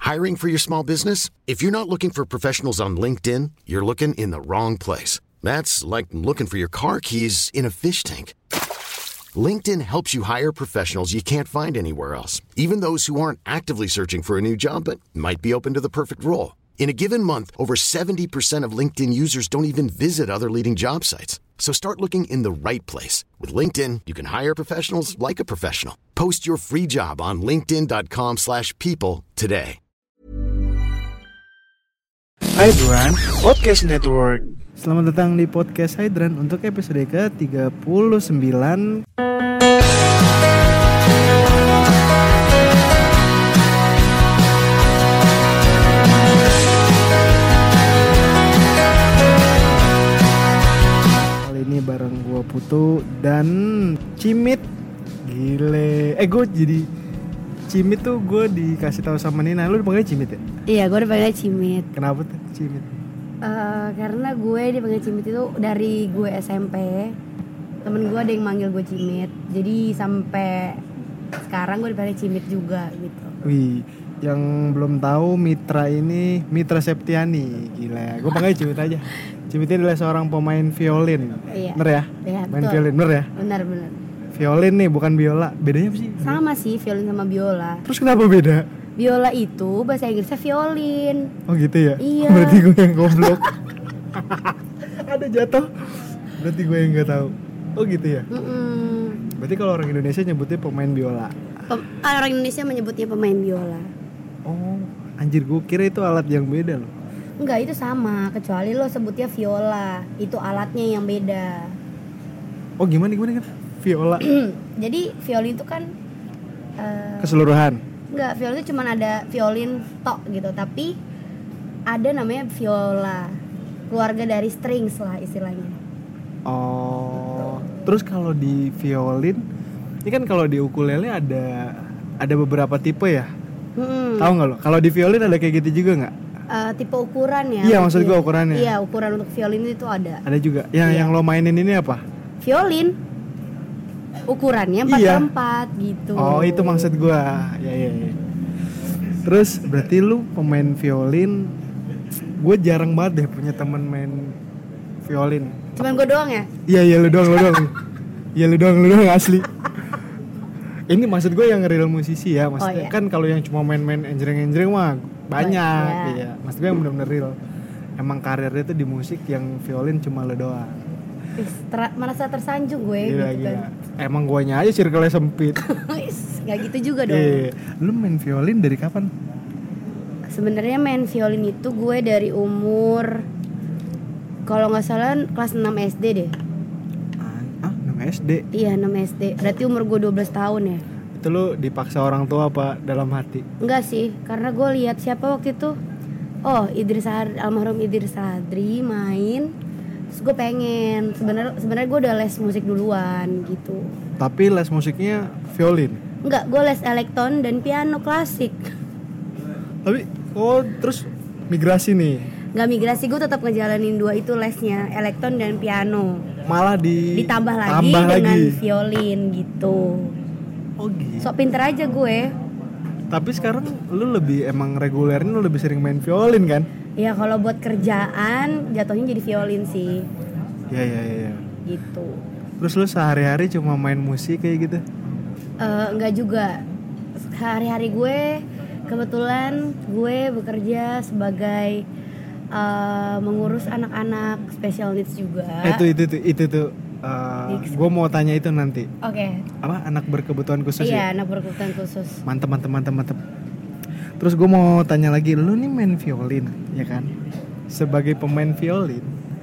Hiring for your small business? If you're not looking for professionals on LinkedIn, you're looking in the wrong place. That's like looking for your car keys in a fish tank. LinkedIn helps you hire professionals you can't find anywhere else, even those who aren't actively searching for a new job but might be open to the perfect role. In a given month, over 70% of LinkedIn users don't even visit other leading job sites. So start looking in the right place. With LinkedIn, you can hire professionals like a professional. Post your free job on linkedin.com/people today. Hydran Podcast Network. Selamat datang di Podcast Hydran untuk episode ke-39. Kali ini bareng gua Putu dan Cimit. Gile. Gue jadi Cimit tuh gue dikasih tahu sama Nina. Lu dipanggilnya Cimit ya? Iya, gue dipanggilnya Cimit. Kenapa tuh Cimit? Karena gue dipanggil Cimit itu dari gue SMP. Temen gue ada yang manggil gue Cimit. Jadi sampai sekarang gue dipanggil Cimit juga gitu. Wih, yang belum tahu Mitra ini Mitra Septiani. Gila, gue panggil Cimit aja. Cimit ini adalah seorang pemain violin. Iya. Bener ya? Iya, main betul. violin, bener ya? Benar. Violin nih, bukan biola. Bedanya apa sih? Sama sih violin sama biola. Terus kenapa beda? Biola itu bahasa Inggrisnya violin. Oh gitu ya? Iya. Berarti gue yang goblok. Ada jatuh. Berarti gue yang gak tahu. Oh gitu ya? Berarti kalau orang Indonesia nyebutnya pemain biola. Orang Indonesia menyebutnya pemain biola. Oh, anjir, gue kira itu alat yang beda loh. Enggak, itu sama, kecuali lo sebutnya viola. Itu alatnya yang beda. Oh gimana kan? Viola. Jadi violin itu kan Keseluruhan. enggak, violin itu cuma ada violin tok gitu, tapi ada namanya viola. Keluarga dari strings lah istilahnya. Oh. Terus kalau di violin, ini kan kalau di ukulele ada beberapa tipe ya. Tahu nggak lo? Kalau di violin ada kayak gitu juga nggak? Tipe ukuran ya. Iya, maksud gue ukurannya. Iya, ukuran untuk violin itu ada. Ada juga. Yang lo mainin ini apa? Violin. Ukurannya 4x4 gitu. Oh, itu maksud gue. Ya. Terus berarti lu pemain violin. Gue jarang banget deh punya temen main violin. Cuman gue doang ya? Iya, lu doang. Iya, lu doang asli. Ini maksud gue yang real musisi ya, maksudnya kan kalau yang cuma main-main enjreng-enjreng mah banyak, iya. Maksud gue yang benar-benar real. Emang karirnya tuh di musik yang violin cuma lo doang. Merasa tersanjung gue Gila. gitu kan. Emang guanya aja circle-nya sempit. Gak gitu juga dong. Iya. Lu main violin dari kapan? Sebenarnya main violin itu gue dari umur, kalau nggak salah kelas 6 SD deh. 6 SD? Iya, 6 SD. Berarti umur gue 12 tahun ya. Itu lu dipaksa orang tua apa dalam hati? Enggak sih, karena gue lihat siapa waktu itu. Oh, almarhum Idris Sadri main. Terus gue pengen. Sebenarnya gue udah les musik duluan gitu. Tapi les musiknya violin? Enggak, gue les elektron dan piano klasik. Tapi terus migrasi nih? Nggak migrasi, gue tetap ngejalanin dua itu lesnya, elektron dan piano. Malah ditambah lagi dengan violin gitu. Oh gitu. Sok pinter aja gue. Tapi sekarang lu emang regulernya lu lebih sering main violin kan? Ya kalau buat kerjaan jatuhnya jadi violin sih. Iya. Gitu. Terus lu sehari-hari cuma main musik kayak gitu? Enggak juga. Hari-hari gue kebetulan gue bekerja sebagai mengurus anak-anak special needs juga. Itu tuh. Gue mau tanya itu nanti. Oke. Apa anak berkebutuhan khusus ya? Iya, anak berkebutuhan khusus. Mantap. Terus gue mau tanya lagi, lu nih main violin, ya kan? Sebagai pemain violin,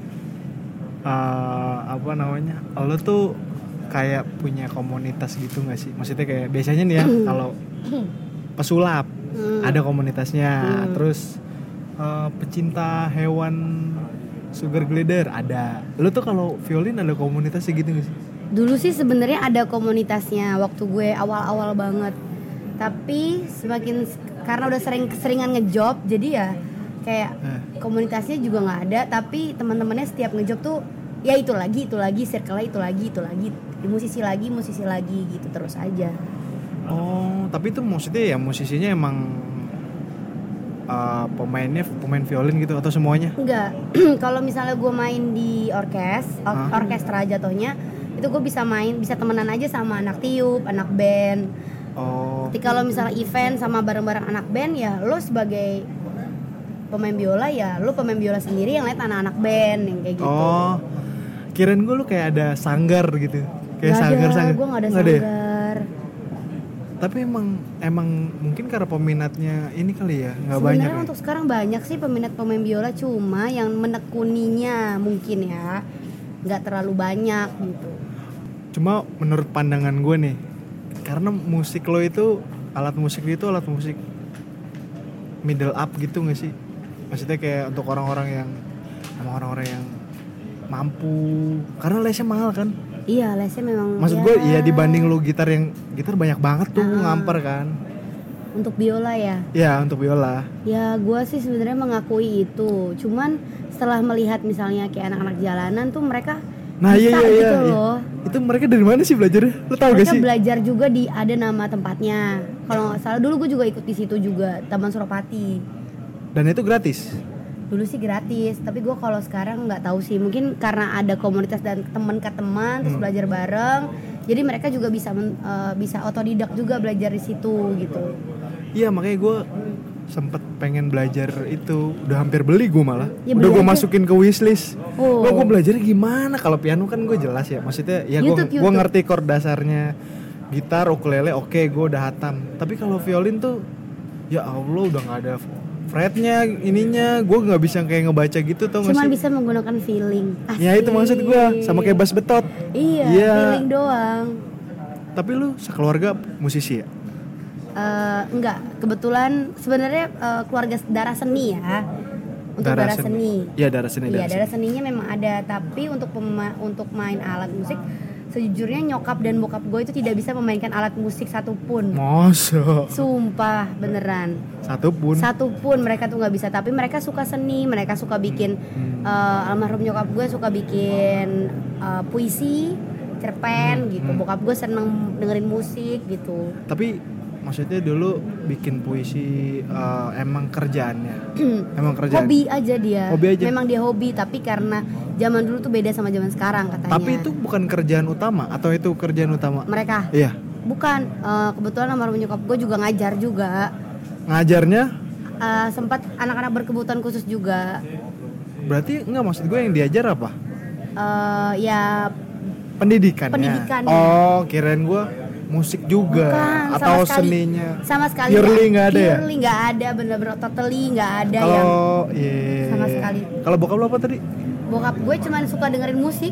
lu tuh kayak punya komunitas gitu nggak sih? Maksudnya kayak biasanya nih ya, kalau pesulap ada komunitasnya, terus pecinta hewan sugar glider ada. Lu tuh kalau violin ada komunitasnya gitu nggak sih? Dulu sih sebenarnya ada komunitasnya waktu gue awal-awal banget. Tapi karena udah keseringan ngejob, jadi ya kayak komunitasnya juga nggak ada. Tapi teman-temannya setiap ngejob tuh ya itu lagi, circle-nya itu lagi, musisi lagi gitu terus aja. Oh, tapi itu maksudnya ya musisinya emang pemain violin gitu atau semuanya? Enggak. Kalau misalnya gue main di orkestra jatuhnya, itu gue bisa temenan aja sama anak tiup, anak band. Tapi kalau misalnya event sama bareng-bareng anak band, ya lo sebagai pemain biola, ya lo pemain biola sendiri yang lihat anak-anak band yang kayak gitu. Kirain gue lu kayak ada sanggar gitu. Kayak sanggar. Gue gak ada sanggar. Tapi emang mungkin karena peminatnya ini kali ya, nggak banyak. Sebenarnya untuk sekarang banyak sih peminat pemain biola, cuma yang menekuninya mungkin ya nggak terlalu banyak gitu. Cuma menurut pandangan gue nih, karena musik lo itu alat musik middle up gitu nggak sih? Maksudnya kayak untuk orang-orang yang mampu, karena lesnya mahal kan? Iya, lesnya memang. Maksud gue iya, dibanding lu gitar banyak banget tuh ngamper kan. Untuk biola ya? Iya, untuk biola. Ya gue sih sebenarnya mengakui itu. Cuman setelah melihat misalnya kayak anak-anak jalanan tuh mereka bisa gitu loh. Itu mereka dari mana sih belajarnya? Lu tahu gak sih? Mereka belajar juga ada nama tempatnya. Kalau nggak salah dulu gue juga ikut di situ juga, Taman Suropati. Dan itu gratis? Dulu sih gratis, tapi gue kalau sekarang nggak tahu sih, mungkin karena ada komunitas dan teman ke teman terus belajar bareng, jadi mereka juga bisa otodidak juga belajar di situ gitu. Iya, makanya gue sempet pengen belajar itu, udah hampir beli gue malah, ya, udah gue masukin ke wishlist. Gue belajarnya gimana? Kalau piano kan gue jelas ya, maksudnya ya gue ngerti chord dasarnya, gitar, ukulele, oke, gue udah hatam. Tapi kalau violin tuh, ya Allah udah nggak ada fretnya, ininya gue nggak bisa kayak ngebaca gitu tau nggak sih? Cuman bisa menggunakan feeling. Asik. Ya itu maksud gue, sama kayak bass betot. Iya, feeling doang. Tapi lu sekeluarga musisi ya? Enggak, kebetulan sebenarnya keluarga darah seni ya. Untuk darah seni. Iya, darah seni. Iya, darah seninya memang ada, tapi untuk main alat musik, sejujurnya nyokap dan bokap gue itu tidak bisa memainkan alat musik satupun. Masa? Sumpah, beneran. Satupun mereka tuh nggak bisa. Tapi mereka suka seni, mereka suka bikin. Almarhum nyokap gue suka bikin puisi, cerpen gitu. Bokap gue seneng dengerin musik gitu. Tapi maksudnya dulu bikin puisi emang kerjaannya? Emang kerjaan? Hobi aja dia. Hobi aja? Memang dia hobi, tapi karena zaman dulu tuh beda sama zaman sekarang katanya. Tapi itu bukan kerjaan utama atau itu kerjaan utama? Mereka? Iya. Bukan, kebetulan almarhum nyokap gue juga ngajar juga. Ngajarnya? Sempat anak-anak berkebutuhan khusus juga. Berarti enggak, maksud gue yang diajar apa? Ya pendidikannya. Oh, kirain gue musik juga. Bukan, atau seninya sama sekali purely nggak ada ya? Purely nggak ada, bener-bener totally nggak ada. Sama sekali. Kalau bokap lo apa tadi? Bokap gue cuman suka dengerin musik.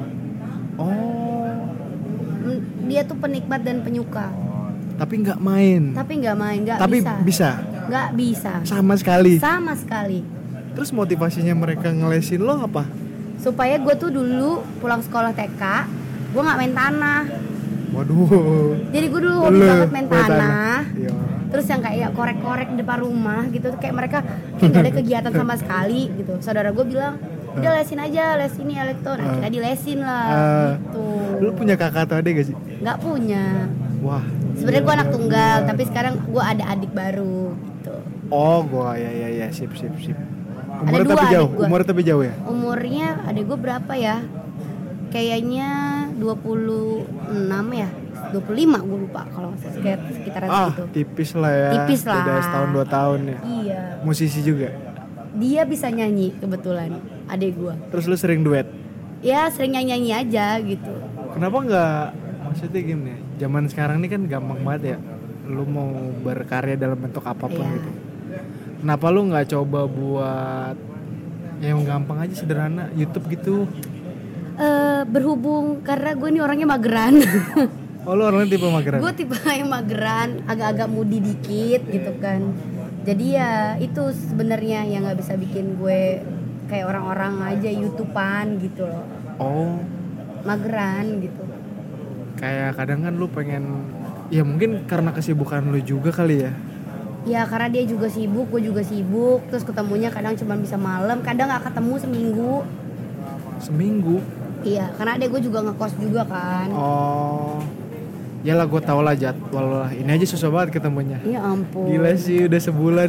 Dia tuh penikmat dan penyuka. Tapi nggak main. Tapi bisa. Nggak bisa. Sama sekali. Terus motivasinya mereka ngelesin lo apa? Supaya gue tuh dulu pulang sekolah TK, gue nggak main tanah. Waduh. Jadi gue dulu hobi banget main tanah. Iya. Terus yang kayak korek-korek di depan rumah gitu, kayak mereka nggak ada kegiatan sama sekali gitu. Saudara gue bilang, udah lesin aja, les ini elektron. Nah, kita dilesin lah gitu. Lu punya kakak atau adik gak sih? Nggak punya. Wah. Sebenarnya gue anak tunggal, tapi sekarang gue ada adik baru gitu. Oh, gue ya sip. Umurnya tapi jauh ya? Umurnya adik gue berapa ya? Kayaknya 26 ya, 25 gue lupa kalau sekitaran segitu. Tipis lah ya. Beda setahun 2 tahun ya. Iya. Musisi juga. Dia bisa nyanyi kebetulan, adek gue. Terus lu sering duet? Ya sering nyanyi aja gitu. Kenapa nggak, maksudnya gini, zaman sekarang ini kan gampang banget ya, lu mau berkarya dalam bentuk apapun gitu. Kenapa lu nggak coba buat yang gampang aja, sederhana, YouTube gitu? Berhubung karena gue ini orangnya mageran. Oh, lu orangnya tipe mageran? Gue tipe yang mageran, agak-agak moody dikit gitu kan. Jadi ya itu sebenarnya yang nggak bisa bikin gue kayak orang-orang aja YouTubean gitu loh. Oh, mageran gitu. Kayak kadang kan lu pengen, ya mungkin karena kesibukan lu juga kali ya. Ya karena dia juga sibuk, gue juga sibuk. Terus ketemunya kadang cuma bisa malam, kadang nggak ketemu seminggu. Iya, karena adek gue juga ngekos juga kan. Oh, yalah gue tau lah jadwal lah. Ini aja susah banget ketemunya. Iya ampun. Gila sih, udah sebulan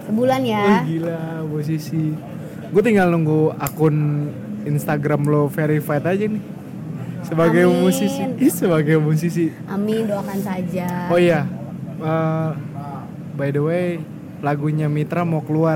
Sebulan ya. Oh gila, musisi. Gue tinggal nunggu akun Instagram lo verified aja nih. Sebagai Amin. musisi. Sebagai musisi. Amin, doakan saja. Oh iya. By the way, lagunya Mitra mau keluar.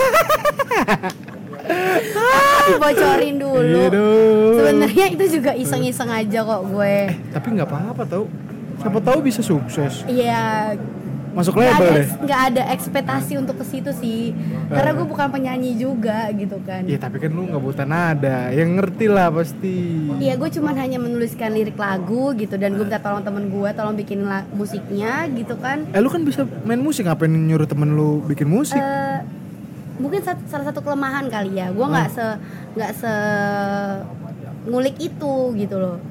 Bocorin dulu. Sebenarnya itu juga iseng-iseng aja kok gue. Tapi nggak apa-apa tau. Siapa tahu bisa sukses. Iya. Masuk label deh. Nggak ada ekspektasi untuk ke situ sih. Karena gue bukan penyanyi juga gitu kan. Iya tapi kan lu nggak buta nada. Yang ngerti lah pasti. Iya, gue cuman hanya menuliskan lirik lagu gitu dan gue minta tolong temen gue tolong bikin musiknya gitu kan. Lu kan bisa main musik, ngapain nyuruh temen lu bikin musik? Mungkin salah satu kelemahan kali ya. Gue nggak se ngulik itu gitu loh.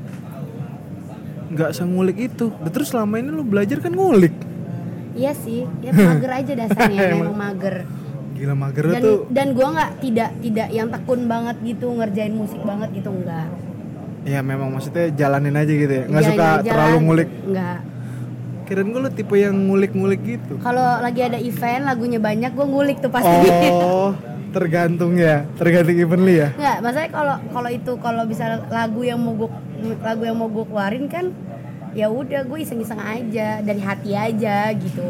Nggak sengulik itu. Terus selama ini lu belajar kan ngulik. Iya sih, ya mager aja dasarnya. Memang mager. Gila mager tuh. Dan gue nggak tidak yang tekun banget gitu ngerjain musik banget gitu, enggak. Ya memang maksudnya jalanin aja gitu ya. Nggak Ya, suka terlalu ngulik. Enggak. Kirain gue lu tipe yang ngulik-ngulik gitu. Kalau lagi ada event lagunya banyak gue ngulik tuh pasti. Oh, tergantung event lu ya. Enggak, maksudnya kalau bisa lagu yang mau gue keluarin kan ya udah gue iseng-iseng aja dari hati aja gitu.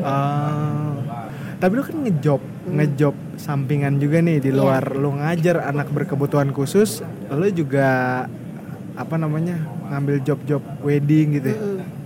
Tapi lu kan ngejob sampingan juga nih di luar lu ngajar anak berkebutuhan khusus, lu juga ngambil job-job wedding gitu ya.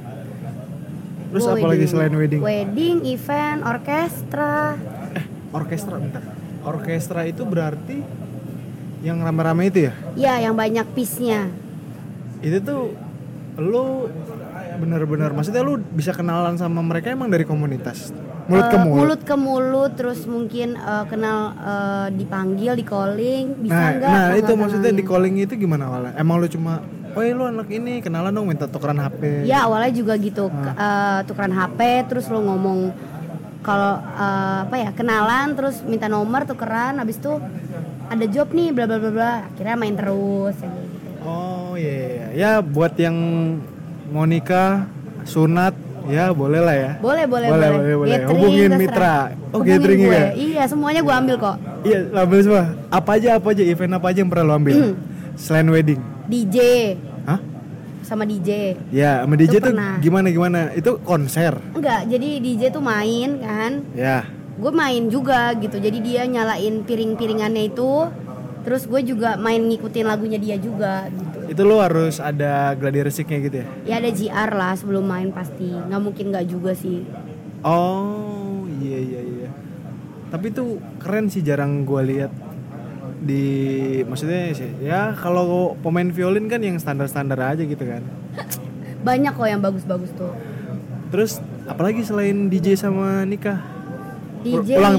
Terus apa lagi selain wedding? Wedding, event, orkestra. Orkestra bentar. Orkestra itu berarti yang rame-rame itu ya? Iya, yang banyak piece-nya. Itu tuh lu benar-benar maksudnya lu bisa kenalan sama mereka emang dari komunitas? Mulut ke mulut? Mulut ke mulut, terus mungkin kenal dipanggil, di calling, bisa enggak? Nah itu maksudnya di calling itu gimana awalnya? Emang lu cuma lu anak ini kenalan dong minta tukeran HP? Ya awalnya juga gitu, tukeran HP, terus lu ngomong kalau kenalan, terus minta nomor tukeran, habis itu ada job nih bla bla bla bla, akhirnya main terus gitu. Oh iya, ya buat yang mau nikah, sunat, ya boleh lah ya. Boleh. Hubungin Mitra. Oh gathering ya? Iya semuanya gue ambil kok. Iya ambil semua. Apa aja event apa aja yang pernah lo ambil? Selain wedding? DJ. Hah? Sama DJ. Ya sama DJ tuh gimana? Itu konser? Enggak, jadi DJ tuh main kan. Ya. Gue main juga gitu, jadi dia nyalain piring-piringannya itu, terus gue juga main ngikutin lagunya dia juga gitu. Itu lo harus ada gladi resiknya gitu ya? Ya ada GR lah sebelum main pasti, nggak mungkin nggak juga sih. Oh iya. Tapi itu keren sih, jarang gue lihat maksudnya sih ya kalau pemain violin kan yang standar-standar aja gitu kan. Banyak kok yang bagus-bagus tuh. Terus apalagi selain DJ sama nikah? DJ ulang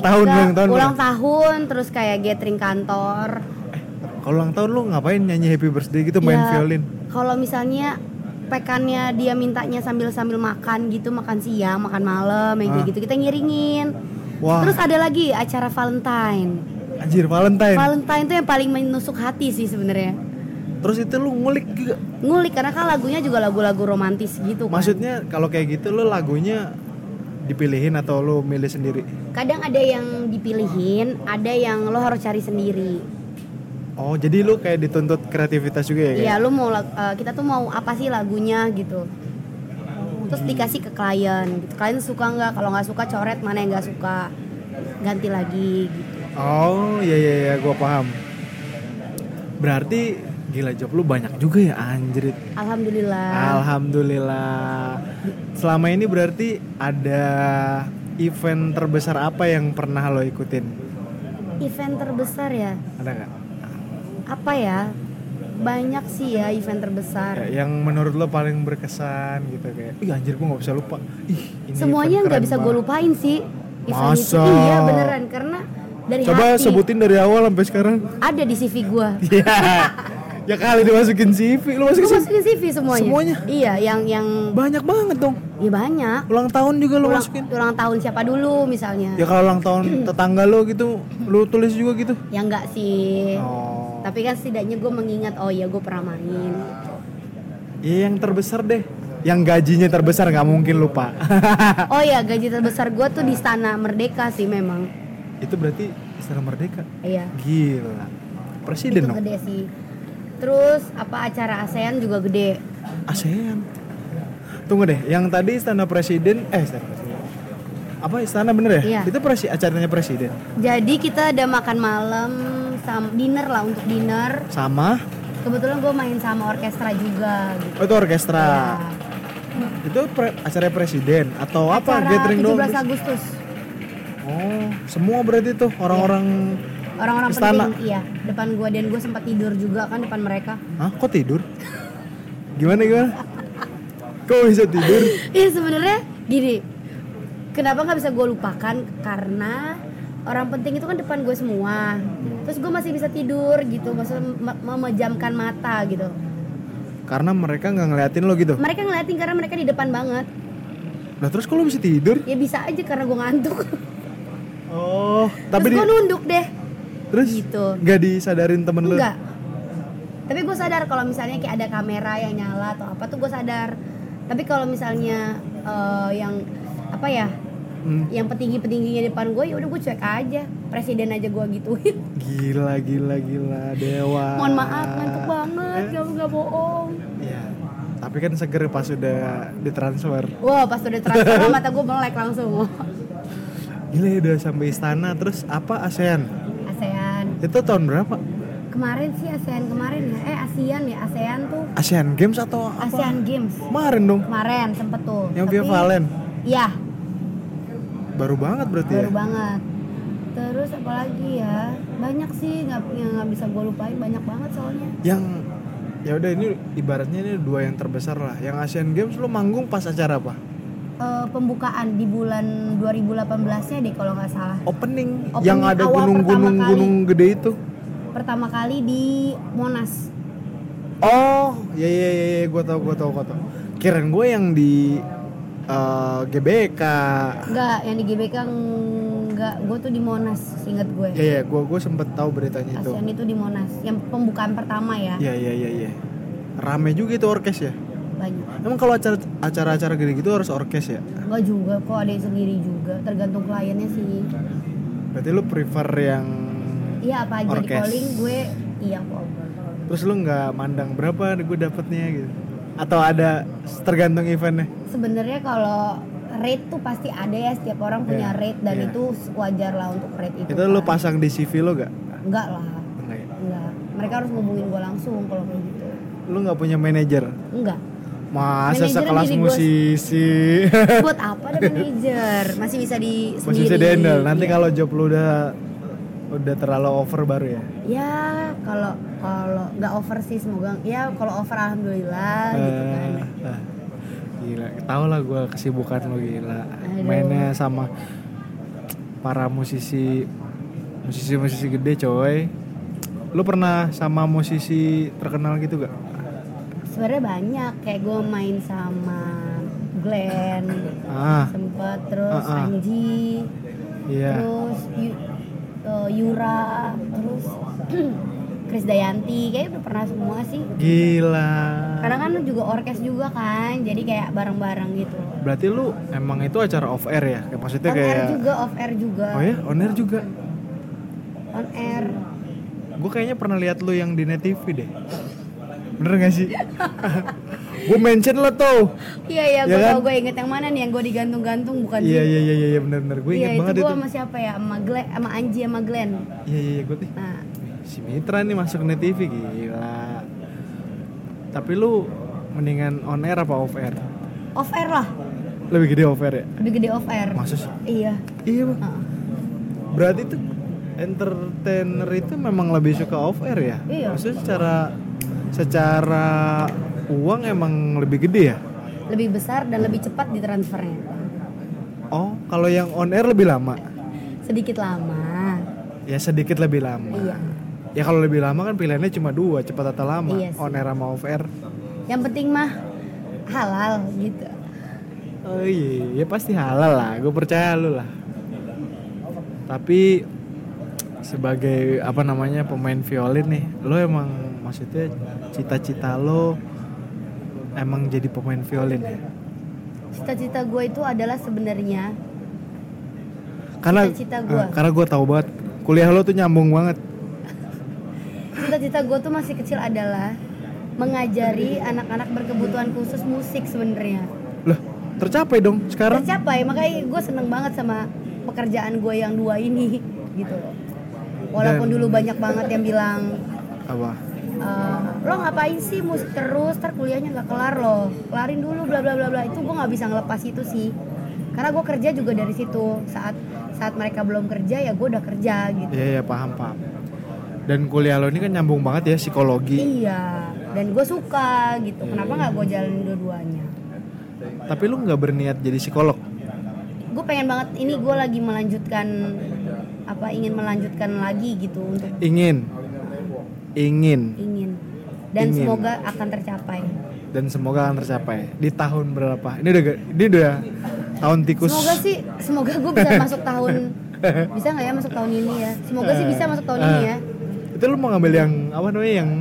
tahun terus kayak gathering kantor. Kalau ulang tahun lu ngapain nyanyi happy birthday gitu, main violin? Kalau misalnya pekannya dia mintanya sambil makan gitu, makan siang, makan malam, kayak gitu kita ngiringin. Wah. Terus ada lagi acara Valentine. Anjir, Valentine tuh yang paling menusuk hati sih sebenarnya. Terus itu lu ngulik juga? Ngulik karena kan lagunya juga lagu-lagu romantis gitu kan. Maksudnya kalau kayak gitu lu lagunya dipilihin atau lu milih sendiri? Kadang ada yang dipilihin, ada yang lo harus cari sendiri. Oh, jadi lu kayak dituntut kreativitas juga ya? Iya, lu mau kita tuh mau apa sih lagunya gitu. Terus dikasih ke klien gitu. Klien suka nggak? Kalau nggak suka coret, mana yang nggak suka ganti lagi gitu. Oh iya, gua paham. Berarti gila, job lu banyak juga ya, anjrit. Alhamdulillah. Selama ini berarti ada event terbesar apa yang pernah lo ikutin? Event terbesar ya? Ada nggak? Apa ya? Banyak sih ya event terbesar. Ya, yang menurut lo paling berkesan gitu kayak, ih anjir gue nggak bisa lupa. Ini semuanya nggak bisa gue lupain sih. Event masa? Itu. Iya beneran, karena dari coba hati. Sebutin dari awal sampai sekarang. Ada di CV gue. Ya kali dimasukin CV, lu masukin CV semuanya. Iya, yang banyak banget dong. Iya banyak. Ulang tahun juga lu masukin. Ulang tahun siapa dulu misalnya? Ya kalau ulang tahun tetangga lo gitu, lu tulis juga gitu? Ya enggak sih. Oh. Tapi kan setidaknya gue mengingat, oh iya gue pernah main. Iya yang terbesar deh. Yang gajinya terbesar nggak mungkin lupa. Oh ya, gaji terbesar gue tuh di Istana Merdeka sih memang. Itu berarti Istana Merdeka. Iya. Gila. Presiden Itu dong. gede sih. Terus apa acara ASEAN juga gede. ASEAN. Tunggu deh, yang tadi Istana Presiden, Istana Presiden. Apa istana bener ya? Iya. Itu acaranya presiden. Jadi kita ada makan malam, dinner lah untuk dinner. Sama? Kebetulan gue main sama orkestra juga gitu. Oh itu orkestra. Ya. Itu acara presiden atau apa? Gathering 17 doang? Agustus. Oh, semua berarti tuh orang-orang Orang-orang istana. penting, iya. Depan gue dan gue sempat tidur juga kan depan mereka. Hah? Kok tidur? Gimana? Kok bisa tidur? Iya sebenarnya gini. Kenapa nggak bisa gue lupakan? Karena orang penting itu kan depan gue semua. Terus gue masih bisa tidur gitu, maksudnya memejamkan mata gitu. Karena mereka nggak ngeliatin lo gitu. Mereka ngeliatin karena mereka di depan banget. Nah terus kok lo bisa tidur? Ya bisa aja karena gue ngantuk. Oh, tapi Terus gue nunduk deh. terus Gitu. nggak disadarin temen lo? Enggak. Tapi gue sadar kalau misalnya kayak ada kamera yang nyala atau apa tuh gue sadar. Tapi kalau misalnya yang apa ya, yang petingginya depan gue, ya udah gue cuek aja. Presiden aja gue gituin. Gila dewa. Mohon maaf ngantuk banget, gak bohong. Iya. Tapi kan seger pas udah ditransfer. Wah pas udah transfer mata gue melek langsung. Gila udah sampai istana. Terus apa ASEAN? ASEAN. Itu tahun berapa? Kemarin sih ASEAN kemarin ya. ASEAN ya, ASEAN tuh. ASEAN Games atau apa? ASEAN Games. Kemarin dong. Kemarin sempet tuh. Yang Via Valen. Iya. Baru banget berarti Baru ya? banget. Terus apalagi ya, banyak sih nggak bisa gue lupain, banyak banget soalnya. Yang ya udah ini ibaratnya ini dua yang terbesar lah. Yang Asian Games lo manggung pas acara apa? Pembukaan di bulan 2018-nya deh kalau nggak salah. Opening Opening yang ada awal gunung gede itu. Pertama kali di Monas. Oh, iya, gue tau. Kirain gue yang di GBK. Enggak, yang di GBK enggak, gue tuh di Monas, inget gue. Iya, gue sempet tahu beritanya itu. ASEAN itu di Monas, yang pembukaan pertama ya. Iya. Rame juga itu orkes ya? Banyak. Emang kalau acara-acara gede gitu harus orkes ya? Enggak juga, kok ada yang sendiri juga, tergantung kliennya sih. Berarti lu prefer yang Iya apa aja orkes. di calling gue, iya kok. Terus lu nggak mandang berapa gue dapetnya gitu? Atau ada tergantung eventnya? Sebenarnya kalau rate tuh pasti ada ya, setiap orang punya rate dan Iya. itu wajar lah untuk rate itu. Itu lu pasang di CV lo gak? Enggak lah. Enggak ya? Enggak. Mereka harus ngubungin gue langsung kalau kayak gitu. Lu nggak punya manajer? Enggak. Masa Manajer sekelas diri gua- musisi? Buat apa ada manajer? Masih bisa di Masih bisa sendiri. di-handle. Nanti Iya. kalau job lu udah terlalu over baru ya? Ya kalau nggak over sih semoga. Ya kalau over alhamdulillah gitu kan. Gila, tau lah gue kesibukan lo gila. Aduh. Mainnya sama para musisi gede coy. Lu pernah sama musisi terkenal gitu gak? Sebenarnya banyak, kayak gue main sama Glenn, sempet, terus Anji, Iya. terus Yura, terus Krisdayanti, kayaknya udah pernah semua sih. Gila. Karena kan lu juga orkes juga kan, jadi kayak bareng-bareng gitu. Berarti lu emang itu acara off air ya? Kayak maksudnya On kayak air juga, off air juga. Oh ya, on air juga. On air. Gue kayaknya pernah lihat lu yang di Net TV deh. Bener gak sih? Gue mention lo tuh. Iya, Ya gue kan? tau, gue inget yang mana nih, yang gue digantung-gantung bukan Iya bener. Gue inget banget itu. Iya, itu itu. gue sama siapa ya? Sama Anji sama Glenn. Iya gue tuh. Nah, Si Mitra nih masuk Net TV gila. Tapi lu mendingan on air apa off air? off air lah. Lebih gede off air ya? Lebih gede off air. Masa sih? Iya. Iya bang. Heeh. Berarti tuh entertainer itu memang lebih suka off air ya? Iya. Maksudnya secara uang emang lebih gede ya? Lebih besar dan lebih cepat ditransfernya. Oh, kalau yang on air lebih lama? Sedikit lama. Ya sedikit lebih lama. Iya. Ya kalau lebih lama kan pilihannya cuma dua, cepat atau lama. Iya sih. On air sama off air. Yang penting mah halal gitu. Oh iya, ya pasti halal lah. Gue percaya lu lah. Tapi sebagai pemain violin nih, lo emang maksudnya cita-cita lo emang jadi pemain violin ya? Cita-cita gue itu adalah sebenarnya cita-cita gue. Karena gue tahu banget kuliah lo tuh nyambung banget. Cita-cita gue tuh masih kecil adalah mengajari anak-anak berkebutuhan khusus musik sebenarnya. Loh, tercapai dong sekarang? Tercapai, makanya gue seneng banget sama pekerjaan gue yang 2 ini gitu. Walaupun dulu banyak banget yang bilang apa? Lo ngapain sih musik terus, ntar kuliahnya nggak kelar lo, kelarin dulu bla bla bla bla. Itu gue nggak bisa ngelepas itu sih, karena gue kerja juga dari situ. Saat mereka belum kerja ya gue udah kerja gitu. Iya paham. Dan kuliah lo ini kan nyambung banget ya, psikologi. Iya, dan gue suka gitu. Kenapa nggak gue jalanin dua-duanya? Tapi lu nggak berniat jadi psikolog? Gue pengen banget, ini gue lagi ingin melanjutkan lagi gitu untuk ingin dan semoga akan tercapai di tahun berapa? Ini udah tahun tikus. Semoga gue bisa masuk tahun bisa nggak ya masuk tahun ini ya? Semoga sih bisa masuk tahun ini ya. Itu lu mau ngambil yang apa namanya, yang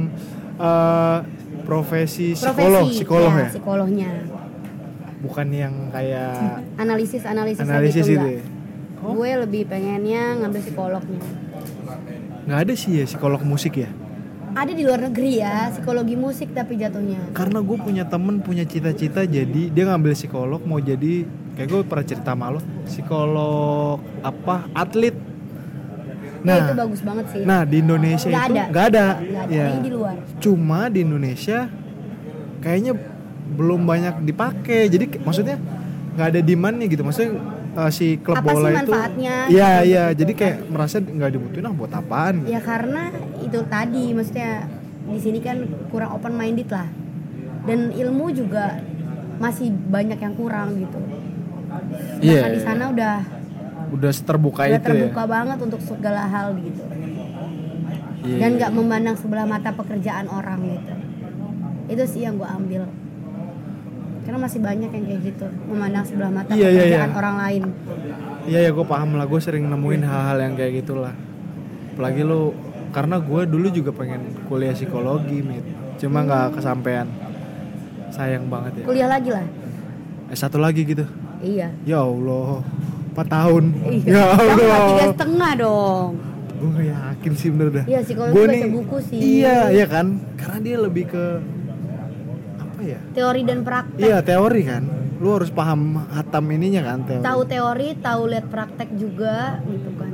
profesi psikolog ya? Psikolognya. Bukan yang kayak analisis gitu ya? Gue lebih pengennya ngambil psikolognya. Nggak ada sih ya psikolog musik ya? Ada di luar negeri ya, psikologi musik tapi jatuhnya. Karena gue punya temen punya cita-cita, jadi dia ngambil psikolog, mau jadi kayak gue pernah cerita sama lo, psikolog atlet. Nah, itu bagus banget sih. Nah, di Indonesia nggak ada. Ya. Di luar. Cuma di Indonesia kayaknya belum banyak dipakai. Jadi maksudnya nggak ada demand-nya gitu. Maksudnya si klub apa bola sih itu manfaatnya? Iya. Jadi kayak merasa nggak dibutuhin, buat apaan? Ya karena itu tadi, maksudnya di sini kan kurang open minded lah. Dan ilmu juga masih banyak yang kurang gitu. Nah, di sana udah terbuka itu ya. Terbuka banget untuk segala hal gitu. Dan nggak memandang sebelah mata pekerjaan orang gitu. Itu sih yang gue ambil. Karena masih banyak yang kayak gitu, memandang sebelah mata pekerjaan orang lain. Iya, gue paham lah. Gue sering nemuin hal-hal yang kayak gitulah. Apalagi lu, karena gue dulu juga pengen kuliah psikologi, cuma nggak kesampean. Sayang banget ya. Kuliah lagi lah. S1 lagi gitu. Iya. Ya Allah, 4 tahun. Iya. Ya Allah. 3,5 dong. Gue gak yakin sih bener dah. Iya, psikologi baca buku sih. Iya kan. Karena dia lebih ke ya? Teori dan praktek. Iya, teori kan. Lu harus paham hatam ininya kan, teori. Tahu teori, tahu lihat praktek juga gitu kan.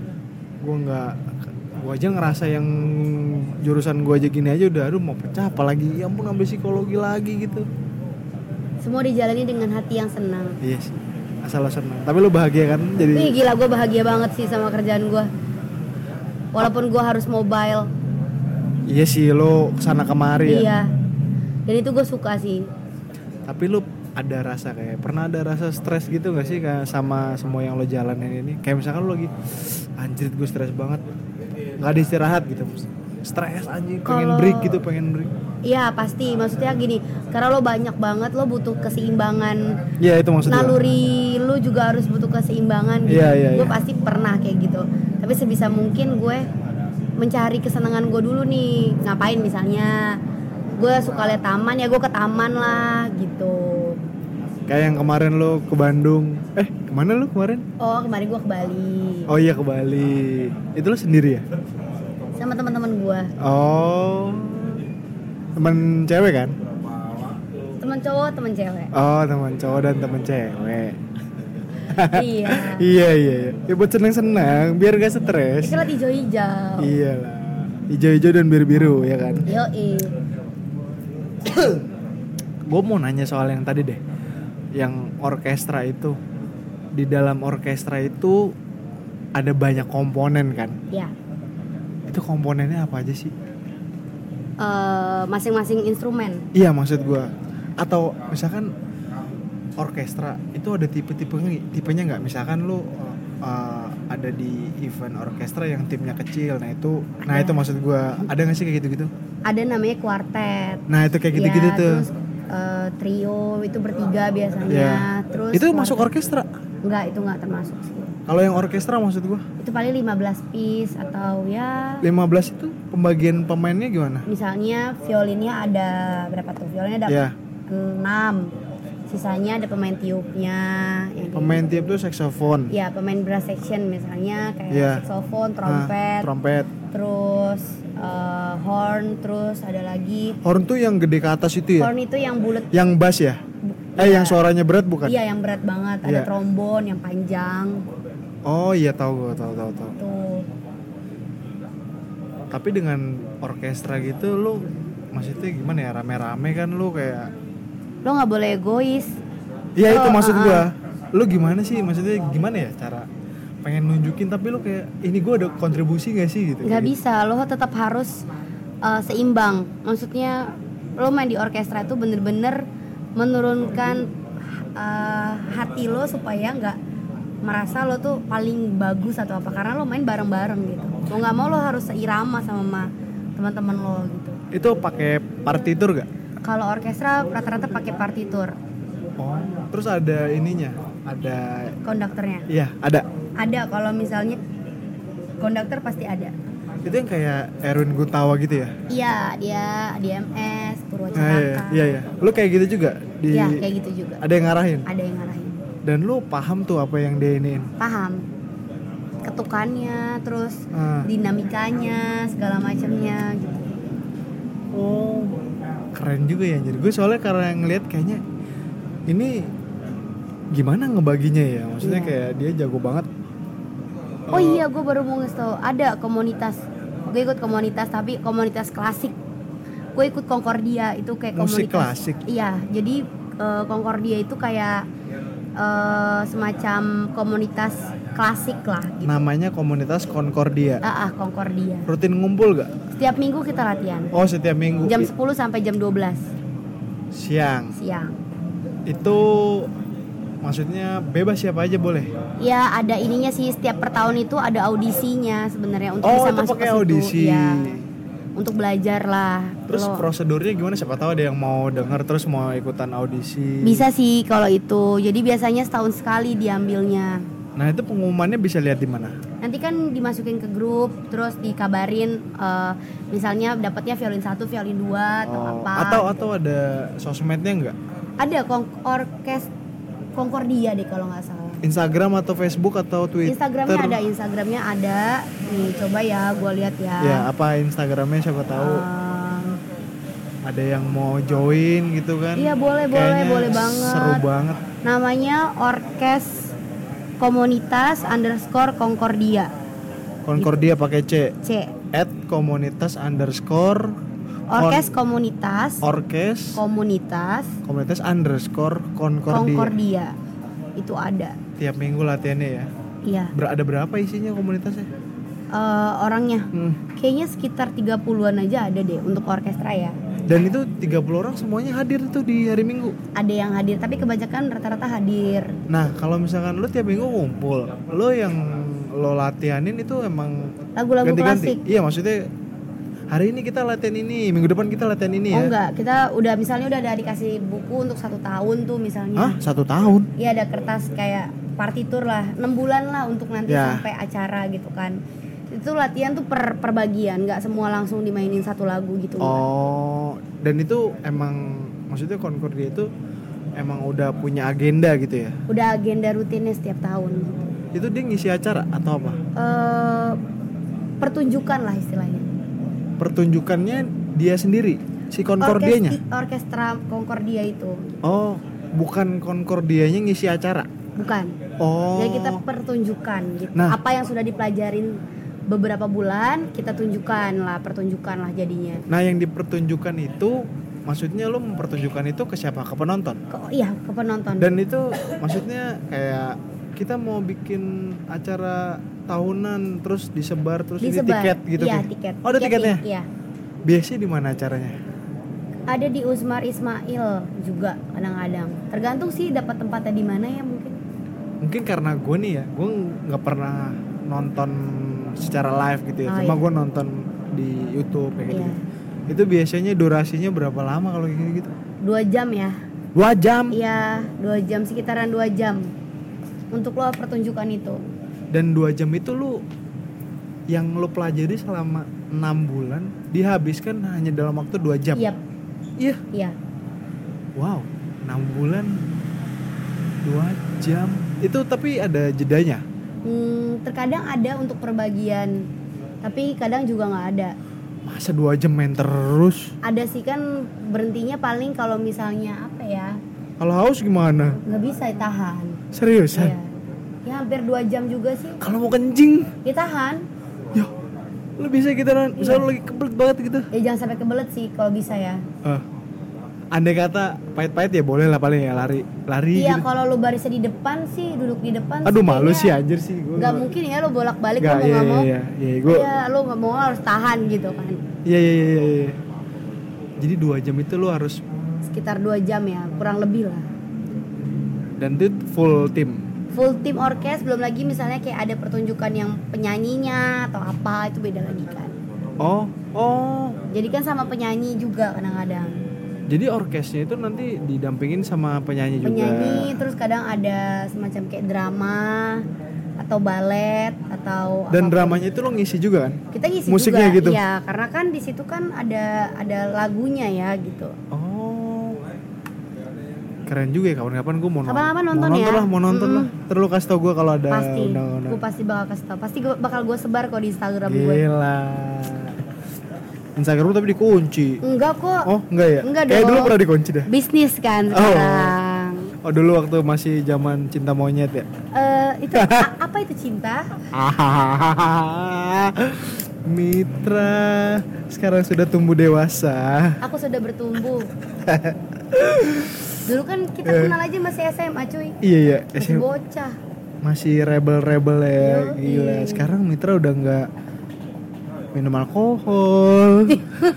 Gua aja ngerasa yang jurusan gua aja gini aja udah mau pecah, apalagi ya ampun ambil psikologi lagi gitu. Semua dijalani dengan hati yang senang. Iya sih. Asal lo senang. Tapi lu bahagia kan? Jadi gila, gua bahagia banget sih sama kerjaan gua. Walaupun gua harus mobile. Iya sih, lo kesana kemari ya. Iya. Dan itu gue suka sih. Tapi lu pernah ada rasa stres gitu gak sih kayak sama semua yang lo jalanin ini? Kayak misalkan lo lagi anjir gue stres banget, gak ada istirahat gitu, stres anjir, pengen break. Iya pasti, maksudnya gini, karena lo banyak banget, lo butuh keseimbangan. Iya itu maksudnya. Naluri lo juga harus butuh keseimbangan gitu. Gue pasti pernah kayak gitu. Tapi sebisa mungkin gue mencari kesenangan gue dulu nih. Ngapain misalnya? Gue suka lihat taman, ya gue ke taman lah gitu. Kayak yang kemarin lo ke Bandung. Kemana lo kemarin? Oh, kemarin gue ke Bali. Oh iya, ke Bali. Itu lo sendiri ya? Sama teman-teman gue. Oh, teman cewek kan? Teman cowok, teman cewek. Oh, teman cowok dan teman cewek. Iya. Iya. Ya buat seneng-seneng, biar gak stres. Itu lihat hijau-hijau. Iyalah, hijau-hijau dan biru-biru ya kan? Yoi. Gue mau nanya soal yang tadi deh, yang orkestra itu. Di dalam orkestra itu ada banyak komponen kan? Ya. Itu komponennya apa aja sih? Masing-masing instrumen. Iya, maksud gue. Atau misalkan orkestra itu ada tipenya nggak? Misalkan lu ada di event orkestra yang timnya kecil, nah itu maksud gue, ada nggak sih kayak gitu-gitu? Ada namanya kuartet. Nah itu kayak gitu-gitu ya, tuh. Terus trio itu bertiga biasanya. Ya. Terus itu masuk orkestra? Enggak, itu nggak termasuk sih. Kalau yang orkestra maksud gue? Itu paling 15 piece atau ya. 15 itu pembagian pemainnya gimana? Misalnya violinnya ada berapa tuh? Violinnya ada 6. Sisanya ada pemain tiupnya. Pemain tiup tuh saxophone. Ya, pemain brass section misalnya kayak saxophone, trompet, terus horn, terus ada lagi. Horn tuh yang gede ke atas itu ya? Horn itu yang bulat. Yang bass ya? Yang suaranya berat bukan? Iya, yang berat banget. Ada trombon yang panjang. Oh iya, tahu. Tuh. Tapi dengan orkestra gitu lu maksudnya gimana ya, rame-rame kan lu kayak Lo nggak boleh egois. Iya itu maksud gua. Lu gimana sih, maksudnya gimana ya cara pengen nunjukin tapi lu kayak ini gua ada kontribusi gak sih gitu? Nggak bisa, lo tetap harus seimbang. Maksudnya lo main di orkestra itu bener-bener menurunkan hati lo supaya nggak merasa lo tuh paling bagus atau apa, karena lo main bareng-bareng gitu. Lo nggak mau lo harus seirama sama teman-teman lo gitu. Itu pakai partitur gak? Kalau orkestra rata-rata pakai partitur. Oh, terus ada ininya, ada konduktornya. Iya, ada. Ada, kalau misalnya konduktor pasti ada. Itu yang kayak Erwin Gutawa gitu ya? Iya, dia DMS, Purwacaraka. Iya. Lu kayak gitu juga? Iya, kayak gitu juga. Ada yang ngarahin? Ada yang ngarahin. Dan lu paham tuh apa yang dia iniin? Paham. Ketukannya, terus dinamikanya, segala macamnya gitu. Oh, keren juga ya. Jadi gue soalnya karena ngeliat kayaknya ini gimana ngebaginya ya, maksudnya kayak dia jago banget. Oh iya, gue baru mau ngasih tau, ada komunitas. Gue ikut komunitas, tapi komunitas klasik. Gue ikut Concordia, itu kayak musik komunitas klasik. Iya, jadi Concordia itu kayak semacam komunitas klasik lah gitu. Namanya komunitas Concordia. Concordia. Rutin ngumpul gak? Setiap minggu kita latihan. Oh, setiap minggu. Jam 10 sampai jam 12 siang. Itu maksudnya bebas siapa aja boleh? Ya, ada ininya sih, setiap per tahun itu ada audisinya sebenarnya untuk bisa masuk ke situ. Audisi. Ya, untuk belajar lah. Terus prosedurnya gimana? Siapa tahu ada yang mau denger terus mau ikutan audisi. Bisa sih kalau itu. Jadi biasanya setahun sekali diambilnya. Nah, itu pengumumannya bisa lihat di mana? Nanti kan dimasukin ke grup, terus dikabarin misalnya dapatnya violin 1, violin 2 atau apa. Atau ada sosmednya enggak? Ada Concordia deh kalau nggak salah. Instagram atau Facebook atau Twitter? Instagramnya ada. Nih coba ya, gue lihat ya. Ya, apa Instagramnya siapa tahu? Ada yang mau join gitu kan? Iya, boleh banget. Seru banget. Namanya Orkes Komunitas _Concordia. Concordia pakai C. @komunitas_ Orkes Komunitas Concordia. Itu ada. Tiap minggu latihannya ya? Iya. Ada berapa isinya komunitasnya? Orangnya kayaknya sekitar 30-an aja ada deh untuk orkestra ya. Dan itu 30 orang semuanya hadir tuh di hari Minggu? Ada yang hadir, tapi kebanyakan rata-rata hadir. Nah, kalau misalkan lu tiap minggu ngumpul, lo yang lo latihanin itu emang lagu-lagu ganti-ganti? klasik? Iya, maksudnya hari ini kita latihan ini, minggu depan kita latihan ini ya? Oh enggak, kita udah misalnya udah ada dikasih buku untuk 1 tahun tuh misalnya. Hah? 1 tahun? Iya, ada kertas kayak partitur lah, 6 bulan lah untuk nanti sampai acara gitu kan. Itu latihan tuh per bagian, nggak semua langsung dimainin satu lagu gitu. Oh, dan itu emang maksudnya Concordia itu emang udah punya agenda gitu ya? Udah agenda rutinnya setiap tahun. Itu dia ngisi acara atau apa? Pertunjukan lah istilahnya. Pertunjukannya dia sendiri, si Concordianya? Orkestra Concordia itu. Oh, bukan Concordianya ngisi acara? Bukan. Oh. Jadi kita pertunjukan gitu. Nah, apa yang sudah dipelajarin beberapa bulan kita pertunjukan lah jadinya. Nah, yang dipertunjukkan itu maksudnya lo mempertunjukkan itu ke siapa? Ke penonton? Iya, ke penonton. Dan itu maksudnya kayak kita mau bikin acara tahunan terus disebar terus ini tiket gitu? Iya, tiket. Oh, ada tiketnya? Iya. Biasanya di mana acaranya? Ada di Uzmar Ismail juga kadang-kadang. Tergantung sih dapat tempatnya di mana ya mungkin. Mungkin karena gue nih ya, gue nggak pernah nonton secara live gitu ya. Cuma gue nonton di YouTube kayak gitu. Itu biasanya durasinya berapa lama kalau kayak gitu? 2 jam ya. 2 jam? Iya, 2 jam, sekitaran 2 jam untuk lo pertunjukan itu. Dan 2 jam itu lo yang lo pelajari selama 6 bulan dihabiskan hanya dalam waktu 2 jam? Iya. Wow, 6 bulan 2 jam. Itu tapi ada jedanya? Terkadang ada untuk perbagian, tapi kadang juga nggak ada. Masa 2 jam main terus? Ada sih kan, berhentinya paling kalau misalnya apa ya? Kalau haus gimana? Nggak bisa tahan. Seriusan? Iya. Ya hampir 2 jam juga sih. Kalau mau kencing? Ya tahan. Ya, lu bisa gitu kan? Misalnya lu lagi kebelet banget gitu. Ya jangan sampai kebelet sih kalau bisa ya. Andai kata pahit-pahit ya boleh lah paling ya lari Iya gitu. kalau lu barisnya di depan sih, duduk di depan. Aduh sih malu kayaknya sih anjir sih gua. Gak mungkin ya lu bolak-balik, Gak, lu mau gak mau. Iya, gua. Iya, lu gak mau harus tahan gitu kan. Iya. Jadi 2 jam itu lu harus. Sekitar 2 jam ya, kurang lebih lah. Dan itu full tim. Full tim orkes, belum lagi misalnya kayak ada pertunjukan yang penyanyinya atau apa, itu beda lagi kan. Oh. Jadi kan sama penyanyi juga kadang-kadang. Jadi orkesnya itu nanti didampingin sama penyanyi juga. Penyanyi, terus kadang ada semacam kayak drama atau balet atau Dan apapun. dramanya itu lo ngisi juga kan? Kita ngisi musiknya juga, gitu? iya, karena kan di situ kan ada lagunya ya gitu. Oh, keren juga ya, kapan-kapan gue mau Kapan-kapan nonton ya? Mau nonton lah. Terus lu kasih tau gue kalau ada Pasti, undang-undang. gue pasti bakal kasih tau. Pasti bakal gue sebar kok di Instagram gue. Gila. Instagram lu tapi dikunci. Enggak kok. Oh, enggak ya? Enggak Kayak dong. dulu pernah dikunci dah. Bisnis kan sekarang. Oh, dulu waktu masih zaman cinta monyet ya? Itu apa itu cinta? Mitra sekarang sudah tumbuh dewasa. Aku sudah bertumbuh. Dulu kan kita kenal aja masih SMA cuy. Iya. Masih bocah. Masih rebel-rebel ya. Yoi. Gila. Sekarang Mitra udah nggak minum alkohol.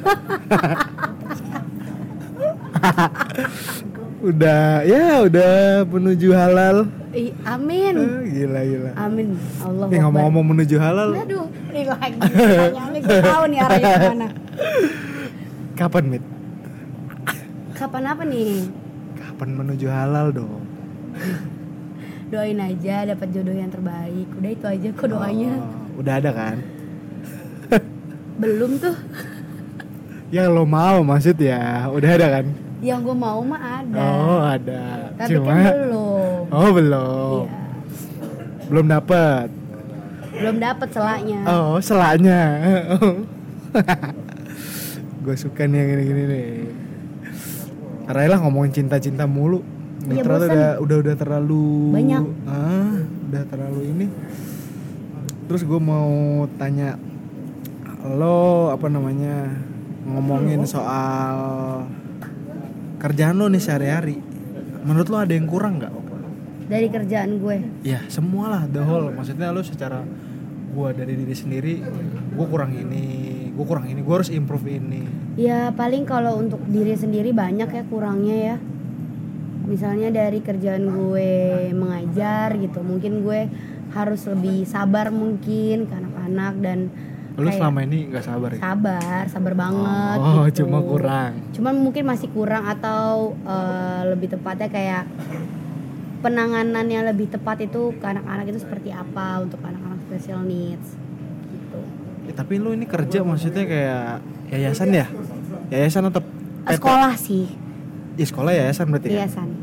udah menuju halal. Amin. Gila. Amin. Allah. Ngomong-ngomong menuju halal. Aduh, ini lagi. Pertanyaannya gue tahu nih arahnya kemana. Kapan, Mit? Kapan apa nih? Kapan menuju halal dong? Doain aja dapat jodoh yang terbaik. Udah itu aja kok doanya. Udah ada kan? Belum tuh. Yang lo mau maksud ya, udah ada kan? Yang gue mau mah ada. Oh, ada. Tapi Cuma kan belum. Oh, belum. Iya. Belum dapat. Belum dapet selaknya. Oh, selaknya. Gue suka nih yang gini-gini nih. Rela ngomongin cinta-cinta mulu. Iya, Mitra tuh bosen. udah terlalu Banyak. Udah terlalu ini. Terus gue mau tanya lo apa namanya, ngomongin soal kerjaan lo nih sehari-hari. Menurut lo ada yang kurang nggak? Dari kerjaan gue. Ya semua lah, the whole. Maksudnya lo secara gue dari diri sendiri, gue kurang ini, gue harus improve ini. Ya paling kalau untuk diri sendiri banyak ya kurangnya ya. Misalnya dari kerjaan gue mengajar gitu, mungkin gue harus lebih sabar mungkin ke anak-anak. Dan Lu selama ini nggak sabar ya? Sabar banget. Oh, gitu. cuma kurang. Cuman mungkin masih kurang atau lebih tepatnya kayak penanganannya lebih tepat itu ke anak-anak itu seperti apa untuk anak-anak special needs gitu. Ya, tapi lu ini kerja maksudnya kayak yayasan ya? Yayasan atau PT? Sekolah sih. Ya sekolah yayasan berarti kan? Yayasan.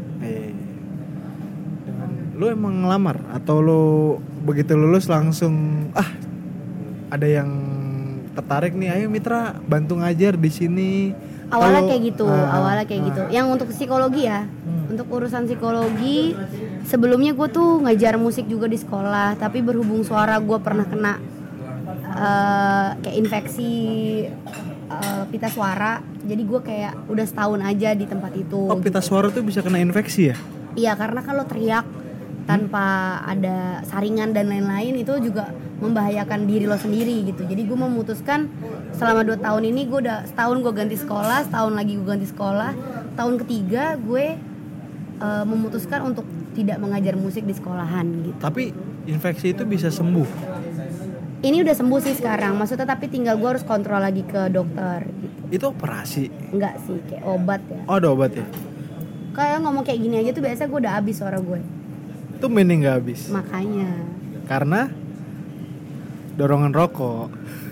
Lu emang ngelamar atau lu begitu lulus langsung ada yang tertarik nih, ayo Mitra bantu ngajar di sini? Awalnya kayak gitu. Yang untuk psikologi ya. Untuk urusan psikologi sebelumnya gue tuh ngajar musik juga di sekolah, tapi berhubung suara gue pernah kena kayak infeksi pita suara, jadi gue kayak udah setahun aja di tempat itu. Oh, pita suara tuh bisa kena infeksi ya? Iya, karena kalau teriak tanpa ada saringan dan lain-lain itu juga membahayakan diri lo sendiri gitu. Jadi gue memutuskan selama 2 tahun ini gue udah setahun gue ganti sekolah, setahun lagi gue ganti sekolah. Tahun ketiga gue memutuskan untuk tidak mengajar musik di sekolahan gitu. Tapi infeksi itu bisa sembuh? Ini udah sembuh sih sekarang, maksudnya tapi tinggal gue harus kontrol lagi ke dokter gitu. Itu operasi? Enggak sih, kayak obat ya. Oh, ada obat ya? Kayak ngomong kayak gini aja tuh biasanya gue udah habis suara gue. Itu mending gak habis? Makanya. Karena dorongan rokok.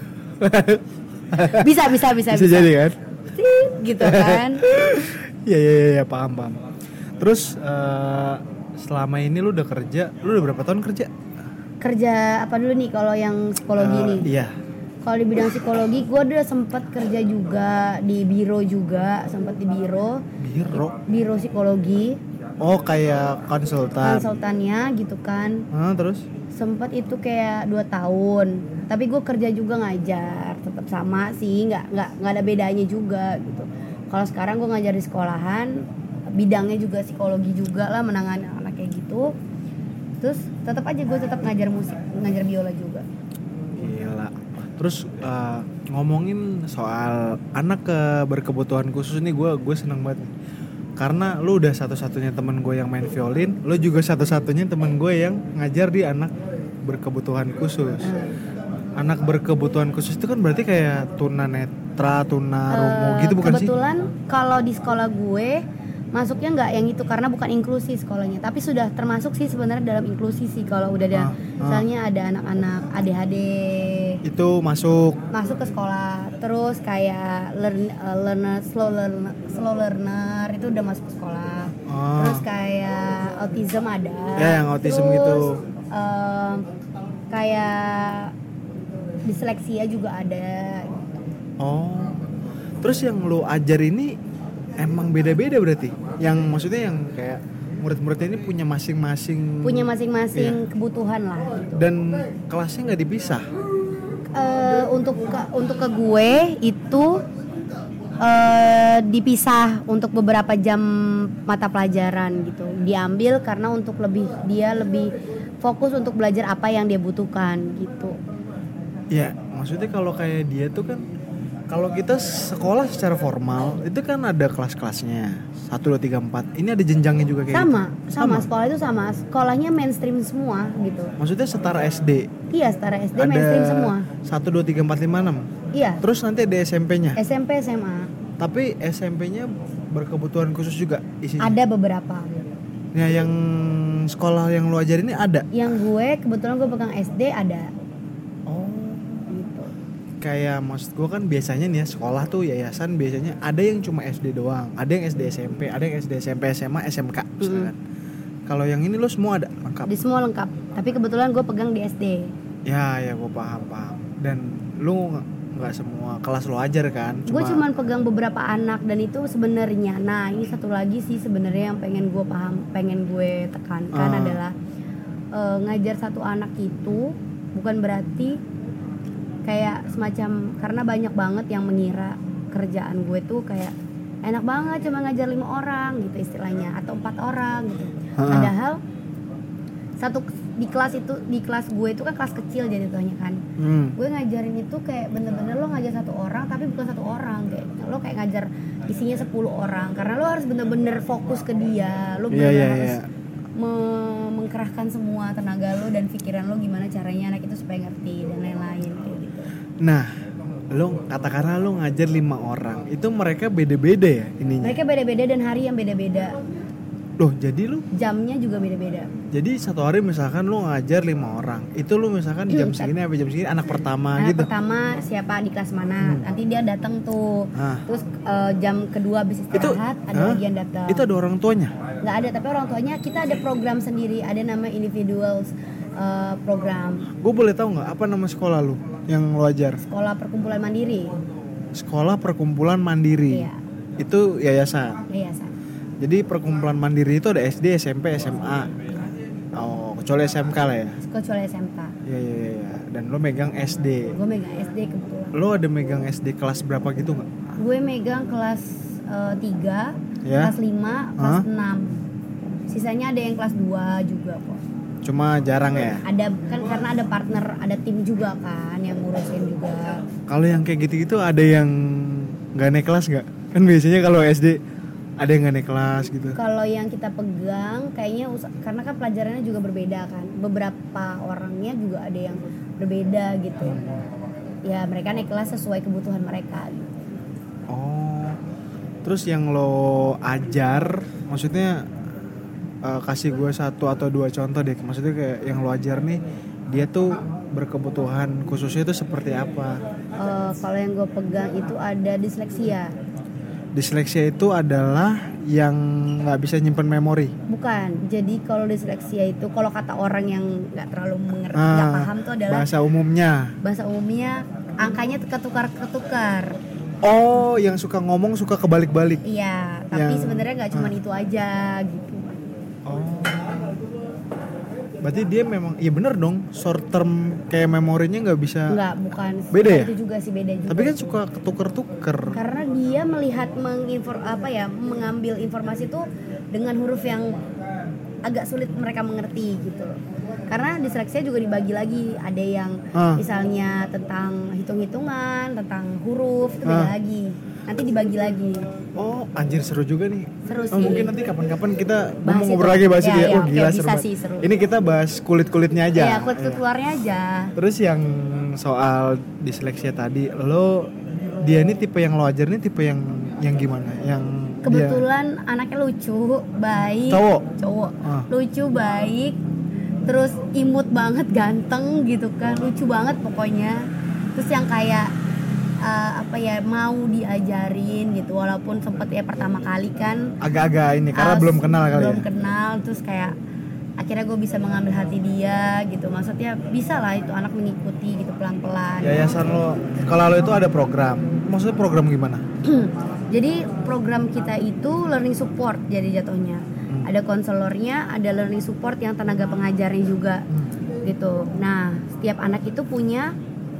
Bisa jadi kan? gitu kan. Iya, paham. Terus selama ini lu udah kerja, lu udah berapa tahun kerja? Kerja apa dulu nih kalau yang psikologi nih? Iya. Kalau di bidang psikologi gue udah sempet kerja juga di biro juga, sempet di biro psikologi. Oh, kayak konsultannya gitu kan. Terus? Sempet itu kayak 2 tahun. Tapi gue kerja juga ngajar, tetap sama sih, nggak ada bedanya juga gitu. Kalau sekarang gue ngajar di sekolahan, bidangnya juga psikologi juga lah, menangani anak kayak gitu. Terus tetap aja gue tetap ngajar musik, ngajar biola juga. Gila. Terus ngomongin soal anak berkebutuhan khusus nih, gue seneng banget. Karena lu udah satu-satunya temen gue yang main violin, lu juga satu-satunya temen gue yang ngajar di anak berkebutuhan khusus. Anak berkebutuhan khusus itu kan berarti kayak tunanetra, tunarungu gitu bukan sih? Kebetulan kalau di sekolah gue masuknya nggak yang itu karena bukan inklusi sekolahnya, tapi sudah termasuk sih sebenarnya dalam inklusi sih kalau udah ada misalnya ada anak-anak ADHD itu masuk ke sekolah. Terus kayak slow learner itu udah masuk ke sekolah. Terus kayak autism ada ya, yang autism terus, gitu kayak disleksia juga ada. Terus yang lu ajar ini emang beda-beda berarti? Yang maksudnya yang kayak murid-muridnya ini punya masing-masing kebutuhan lah gitu. Dan kelasnya nggak dipisah? Untuk ke gue itu dipisah untuk beberapa jam mata pelajaran gitu. Diambil karena untuk dia lebih fokus untuk belajar apa yang dia butuhkan gitu. Ya, maksudnya kalau kayak dia tuh kan, kalau kita sekolah secara formal itu kan ada kelas-kelasnya 1, 2, 3, 4. Ini ada jenjangnya juga kayak sama gitu? Sekolah itu sama. Sekolahnya mainstream semua gitu. Maksudnya setara SD? Iya, setara SD ada mainstream semua. 1, 2, 3, 4, 5, 6? Iya. Terus nanti ada SMP-nya? SMP, SMA. Tapi SMP-nya berkebutuhan khusus juga isinya? Ada beberapa. Ya, yang sekolah yang lu ajarin ini ada? Yang gue, kebetulan gue pegang SD ada. Kayak maksud gue kan biasanya nih ya, sekolah tuh yayasan biasanya ada yang cuma SD doang, ada yang SD SMP, ada yang SD SMP SMA SMK misalkan. Kalau yang ini lo semua ada lengkap? Di semua lengkap, tapi kebetulan gue pegang di SD. Ya gue paham. Dan lo nggak semua kelas lo ajar kan? Gue cuma pegang beberapa anak, dan itu sebenarnya, nah ini satu lagi sih sebenarnya yang pengen gue tekankan adalah ngajar satu anak itu bukan berarti kayak semacam, karena banyak banget yang mengira kerjaan gue tuh kayak enak banget cuma ngajar 5 orang gitu istilahnya, atau 4 orang gitu. Padahal di kelas gue itu kan kelas kecil jadi tuhnya kan. Gue ngajarin itu kayak bener-bener lo ngajar 1 orang tapi bukan 1 orang, kayak lo kayak ngajar isinya 10 orang, karena lo harus bener-bener fokus ke dia. Lo harus mengkerahkan semua tenaga lo dan pikiran lo gimana caranya anak itu supaya ngerti dan lain-lain kayak gitu. Nah, lo katakanlah lo ngajar 5 orang, itu mereka beda-beda ya ininya? Mereka beda-beda dan hari yang beda-beda. Loh, jadi lo? Jamnya juga beda-beda. Jadi satu hari misalkan lo ngajar 5 orang, itu lo misalkan jam segini sampai jam segini anak pertama gitu? Anak pertama siapa di kelas mana, nanti dia datang tuh. Terus jam kedua habis istirahat ada lagi yang datang. Itu ada orang tuanya? Nggak ada, tapi orang tuanya kita ada program sendiri, ada nama individuals program. Gue boleh tahu nggak apa nama sekolah lo yang lo ajar? Sekolah Perkumpulan Mandiri. Sekolah Perkumpulan Mandiri. Iya. Itu yayasan. Jadi Perkumpulan Mandiri itu ada SD, SMP, SMA. Oh, kecuali SMK lah ya. Kecuali SMK. Iya. Dan lo megang SD. Gue megang SD kebetulan. Lo ada megang SD kelas berapa gitu nggak? Gue megang kelas 3, kelas 5, kelas 6. Sisanya ada yang kelas 2 juga kok. Cuma jarang ya? Ada kan, karena ada partner, ada tim juga kan yang ngurusin juga. Kalau yang kayak gitu-gitu ada yang nggak naik kelas nggak? Kan biasanya kalau SD ada yang nggak naik kelas gitu. Kalau yang kita pegang kayaknya karena kan pelajarannya juga berbeda kan. Beberapa orangnya juga ada yang berbeda gitu. Ya mereka naik kelas sesuai kebutuhan mereka gitu. Oh. Terus yang lo ajar, maksudnya kasih gue 1 atau 2 contoh deh. Maksudnya kayak yang lo ajar nih, dia tuh berkebutuhan khususnya itu seperti apa? Kalau yang gue pegang itu ada disleksia. Disleksia itu adalah yang nggak bisa nyimpen memori. Bukan. Jadi kalau disleksia itu, kalau kata orang yang nggak terlalu mengerti, nggak paham tuh adalah bahasa umumnya angkanya ketukar. Oh, yang suka ngomong suka kebalik-balik. Iya, tapi sebenarnya nggak cuma itu aja gitu. Oh. Berarti dia memang, iya bener dong, short term kayak memorinya nggak bisa. Bukan. Beda ya? Itu juga sih, beda juga. Tapi kan suka ketuker-tuker. Karena dia melihat mengambil informasi itu dengan huruf yang agak sulit mereka mengerti gitu. Karena disleksia juga dibagi lagi, ada yang misalnya tentang hitung-hitungan, tentang huruf itu beda lagi. Nanti dibagi lagi. Oh, anjir seru juga nih. Seru sih. Mungkin nanti kapan-kapan kita bahas ngobrol lagi bahas dia. Oh gila bisa seru. Sih, seru. Ini kita bahas kulit-kulitnya aja. Iya, kulit luarnya aja. Terus yang soal disleksia tadi, dia ini tipe yang lo ajar nih tipe yang gimana? Yang kebetulan anaknya lucu, baik. Cowok. Lucu, baik. Terus imut banget, ganteng gitu kan. Lucu banget pokoknya. Terus yang kayak mau diajarin gitu, walaupun sempet ya pertama kali kan agak-agak ini karena belum kenal terus kayak akhirnya gue bisa mengambil hati dia gitu, maksudnya bisa lah itu anak mengikuti gitu pelan-pelan. Yayasan lo, kalau lo itu ada program, maksudnya program gimana? Jadi program kita itu learning support jadi jatuhnya, ada konselornya, ada learning support yang tenaga pengajarnya juga gitu. Nah setiap anak itu punya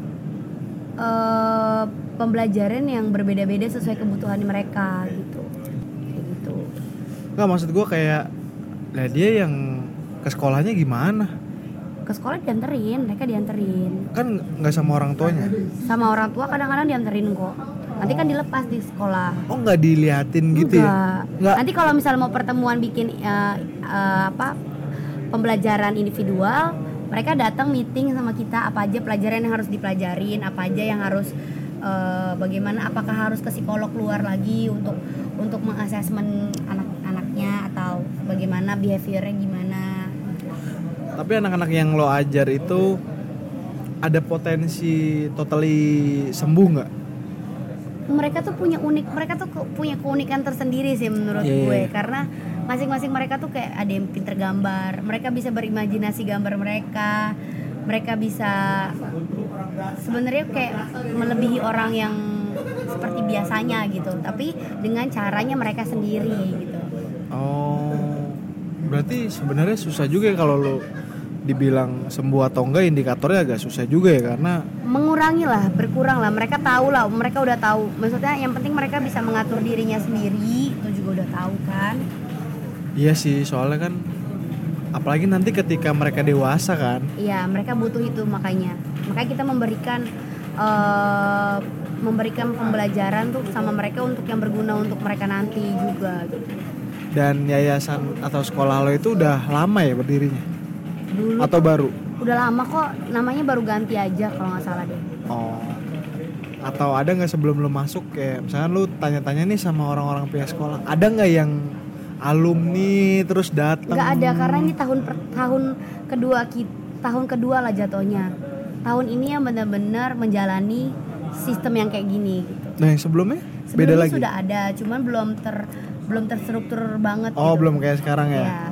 pembelajaran yang berbeda-beda sesuai kebutuhan mereka gitu. Nggak, maksud gue kayak dia yang ke sekolahnya gimana? Ke sekolah mereka dianterin. Kan nggak sama orang tuanya? Sama orang tua kadang-kadang dianterin kok. Nanti kan dilepas di sekolah. Oh nggak diliatin gitu ya? Nggak. Nanti kalau misalnya mau pertemuan bikin pembelajaran individual, mereka datang meeting sama kita apa aja pelajaran yang harus dipelajarin, apa aja yang harus bagaimana, apakah harus ke psikolog luar lagi untuk mengasesmen anak-anaknya atau bagaimana behaviornya gimana. Tapi anak-anak yang lo ajar itu ada potensi totally sembuh nggak? Mereka tuh punya keunikan tersendiri sih menurut gue, karena masing-masing mereka tuh kayak ada yang pinter gambar, mereka bisa berimajinasi gambar mereka bisa sebenarnya kayak melebihi orang yang seperti biasanya gitu, tapi dengan caranya mereka sendiri gitu. Oh, berarti sebenarnya susah juga ya kalau lo dibilang sembuh atau enggak, indikatornya agak susah juga ya, karena berkurang lah, mereka tahu lah, mereka udah tahu, maksudnya yang penting mereka bisa mengatur dirinya sendiri, itu juga udah tahu kan. Iya sih, soalnya kan apalagi nanti ketika mereka dewasa kan. Iya, mereka butuh itu, makanya kita memberikan pembelajaran tuh sama mereka untuk yang berguna untuk mereka nanti juga gitu. Dan yayasan atau sekolah lo itu udah lama ya berdirinya? Dulu atau baru? Udah lama kok, namanya baru ganti aja kalau nggak salah deh. Oh, atau ada nggak sebelum lo masuk kayak misalkan lo tanya-tanya nih sama orang-orang pihak sekolah, ada nggak yang alumni terus datang? Nggak ada, karena ini tahun kedua lah jatuhnya. Tahun ini yang benar-benar menjalani sistem yang kayak gini gitu. Nah yang sebelumnya beda lagi? Sudah ada, cuman belum terstruktur banget. Oh gitu. Belum kayak sekarang ya? Ya.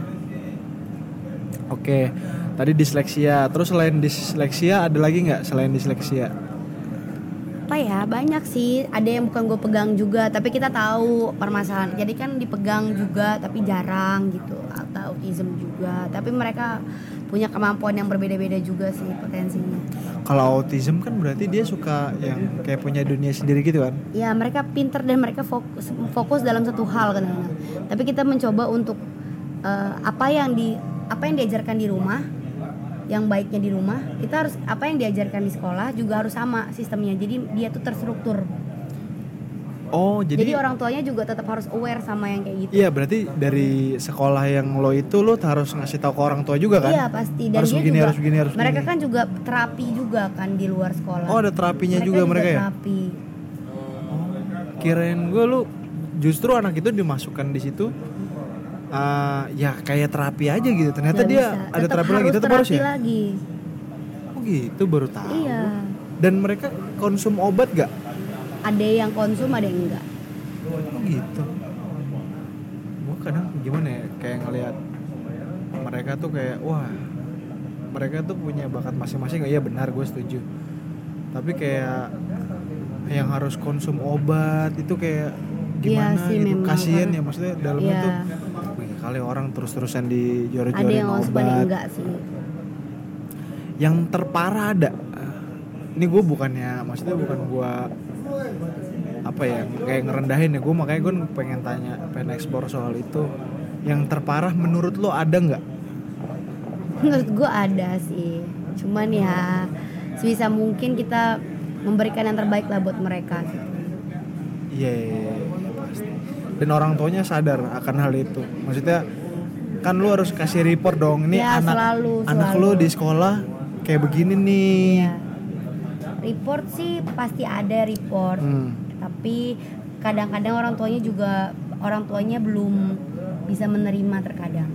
Oke, tadi disleksia. Terus selain disleksia ada lagi nggak selain disleksia? Apa ya, banyak sih. Ada yang bukan gue pegang juga, tapi kita tahu permasalahan. Jadi kan dipegang juga, tapi jarang gitu. Atau autism juga. Tapi mereka punya kemampuan yang berbeda-beda juga sih potensinya. Kalau autism kan berarti dia suka yang kayak punya dunia sendiri gitu kan? Ya, mereka pinter dan mereka fokus dalam satu hal kadang-kadang. Tapi kita mencoba untuk apa yang diajarkan di rumah, yang baiknya di rumah, kita harus apa yang diajarkan di sekolah juga harus sama sistemnya. Jadi dia tuh terstruktur. Oh, jadi orang tuanya juga tetap harus aware sama yang kayak gitu. Iya, berarti dari sekolah yang lo itu lo harus ngasih tahu ke orang tua juga kan? Iya, pasti. Dan harus dia begini, juga, harus begini, harus mereka begini. Kan juga terapi juga kan di luar sekolah. Oh, ada terapinya juga mereka ya? Terapi. Oh, kirain gue lo justru anak itu dimasukkan di situ ya kayak terapi aja gitu. Ternyata Nggak dia bisa. ada terapi lagi, tetap harus ya? Lagi. Oh gitu, baru tahu. Iya. Dan mereka konsum obat gak? Ada yang konsum, ada yang enggak. Oh gitu. gimana ya, kayak ngelihat mereka tuh kayak wah mereka tuh punya bakat masing-masing. Iya benar, gue setuju, tapi kayak yang harus konsum obat itu kayak gimana sih, gitu, memang, kasian karena- ya maksudnya dalamnya tuh wih, kali orang terus-terusan dijor-jorin Ada yang obat. enggak sih. Yang terparah ada. Ini gue bukannya, maksudnya bukan gue apa ya kayak ngerendahin ya, gue makanya gue pengen explore soal itu. Yang terparah menurut lo ada nggak? Menurut gue ada sih, cuman ya sebisa mungkin kita memberikan yang terbaik lah buat mereka gitu. Iya, pasti. Dan orang tuanya sadar akan hal itu. Maksudnya kan lu harus kasih report dong. Ini Ya, anak selalu. lu di sekolah kayak begini nih. Ya. Report sih pasti ada report, tapi kadang-kadang orang tuanya belum bisa menerima terkadang.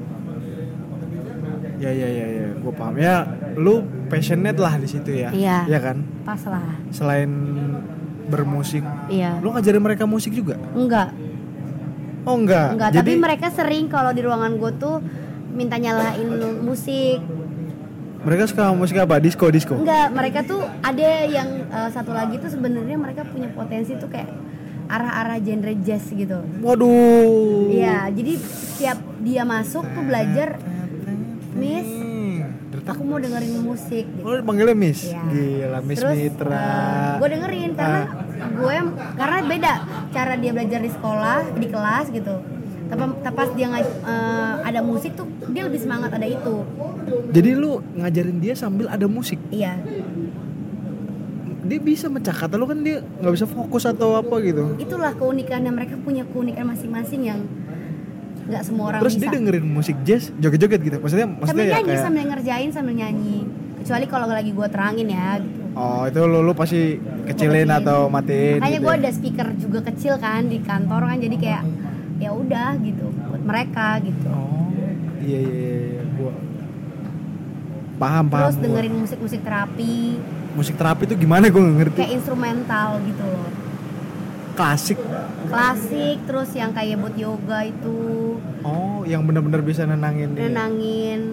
Ya, gue paham. Ya, lu passionate lah di situ ya. Iya. Iya kan? Pas lah. Selain bermusik, Iya. lu ngajarin mereka musik juga? Enggak. Oh enggak. Tapi mereka sering kalau di ruangan gue tuh minta nyalain musik. Mereka suka musik apa? Disco? Enggak, mereka tuh ada yang satu lagi tuh sebenarnya mereka punya potensi tuh kayak arah-arah genre jazz gitu. Waduh. Iya, jadi setiap dia masuk tuh belajar, Miss, aku mau dengerin musik gitu. Oh, panggilnya Miss? Iya. Gila, Miss Terus, Mitra. gue dengerin karena beda cara dia belajar di sekolah, di kelas gitu. Tapi pas dia ada musik tuh dia lebih semangat ada itu. Jadi lu ngajarin dia sambil ada musik? Iya. Dia bisa mecah kata lu kan, dia nggak bisa fokus atau apa gitu. Itulah keunikannya, mereka punya keunikan masing-masing yang nggak semua orang Terus bisa. dia dengerin musik jazz, joget-joget gitu. Maksudnya Sambil ya nyanyi, kayak sambil ngerjain, sambil nyanyi. Kecuali kalau lagi gue terangin ya gitu. oh, itu lu pasti kecilin atau matiin. Makanya gitu gue ya? ada speaker juga kecil kan di kantor kan, jadi kayak ya udah gitu buat mereka gitu. Oh, iya, gua paham. Terus gua. dengerin musik terapi, Musik terapi itu gimana, gue nggak ngerti. kayak instrumental gitu loh. Klasik. Terus yang kayak buat yoga itu, Oh, yang benar-benar bisa nenangin dia. nenangin.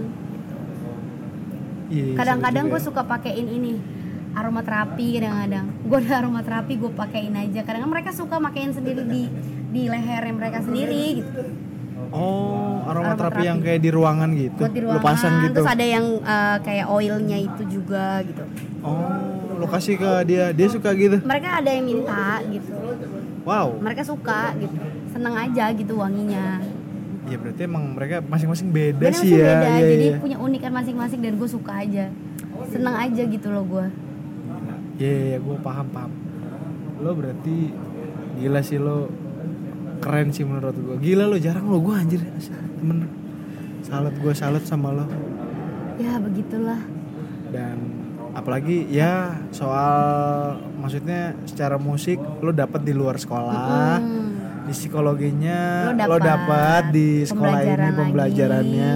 Iya, Kadang-kadang seru gue juga. suka pakein ini aromaterapi, kadang-kadang gue ada aromaterapi gue pakein aja. Kadang-kadang mereka suka pakein sendiri di lehernya mereka sendiri gitu. Oh, aromaterapi Aromaterapi. yang kayak di ruangan gitu. Buat di Lu ruangan. pasang gitu. Terus ada yang kayak oilnya itu juga gitu. Oh, lu kasih ke dia suka gitu. Mereka ada yang minta gitu. Wow. Mereka suka gitu. Seneng aja gitu wanginya. Ya berarti emang mereka masing-masing beda Beda sih ya. beda, Iya, jadi iya. punya unikan masing-masing dan gue suka aja. Seneng aja gitu loh gue. Iya, gue paham. Lo berarti gila sih, lo keren sih menurut gue. Gila lo, jarang lo gue anjir temen. Salut sama lo. Ya begitulah. Dan apalagi ya soal maksudnya secara musik lo dapet di luar sekolah. Di psikologinya lo dapet di sekolah ini pembelajarannya.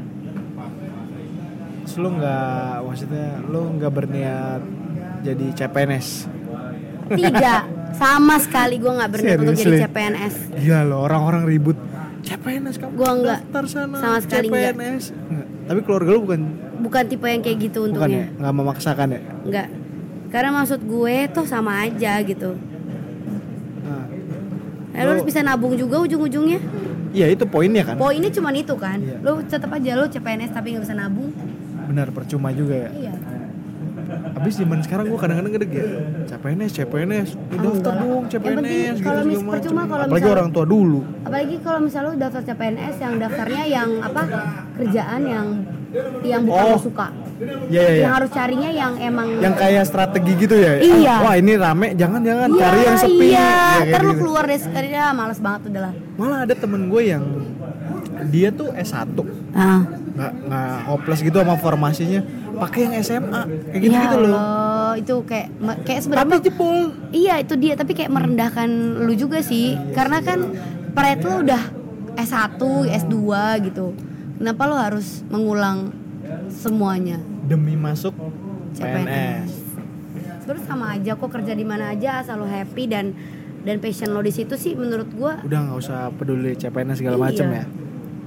Terus lo nggak berniat jadi CPNS? Tidak, sama sekali gue nggak berniat untuk jadi Seriously? CPNS. Iya lo, orang-orang ribut CPNS, kamu Gua enggak. daftar sana Sama sekali enggak. CPNS. Enggak. Tapi keluarga lo Bukan tipe yang kayak gitu bukan ya, untungnya. nggak memaksakan ya. Enggak. Karena maksud gue tuh sama aja gitu. Nah, Lo harus bisa nabung juga ujung-ujungnya. iya itu poinnya kan. Poinnya cuma itu kan. Iya. Lo tetap aja lo CPNS tapi nggak bisa nabung. Benar, percuma juga ya. Iya. Habis zaman sekarang gue kadang-kadang gede ya. CPNS, daftar enggak. dong Yang CPNS penting kalau segala percuma macem. kalau Apalagi misal- orang tua dulu. Apalagi kalau misalnya lo daftar CPNS yang daftarnya yang apa? Kerjaan yang bukan Oh. lo suka. Iya. Yang harus carinya yang emang Yang kayak strategi gitu ya. Iya. Wah, ini rame, jangan Iya, cari yang sepi. Iya, Ya, kayak ntar lo gitu. keluar dari sekali males banget udah lah. Malah ada temen gue yang dia tuh S1. Ah. Nggak hopeless gitu sama formasinya, pakai yang SMA kayak gitu, Ya gitu loh. Allah, itu kayak Tapi sebenarnya jebol. iya itu dia, tapi kayak merendahkan lu juga sih. Karena kan pride lu udah S1, S2 gitu. Kenapa lu harus mengulang semuanya? Demi masuk CPNS. PNS. Sebenarnya sama aja kok, kerja di mana aja asal lo happy dan passion lo di situ sih menurut gua. Udah nggak usah peduli CPNS segala Iya. macem ya.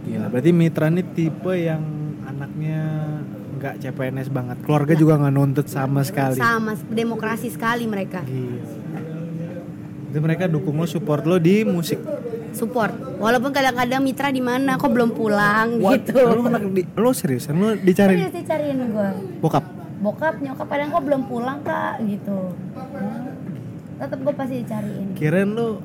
Gila, berarti Mitra nih tipe yang anaknya nggak CPNS banget, keluarga juga nggak nuntut sama sekali. Sama, demokrasi sekali mereka. Gila. Jadi mereka dukung lo, support lo di musik. Support, walaupun kadang-kadang Mitra di mana, kok belum pulang gitu. Lo seriusan lo dicariin? Serius dicariin gue. Bokap, nyokap kadang kok belum pulang kak gitu. Tetap gue pasti dicariin. Kirain lo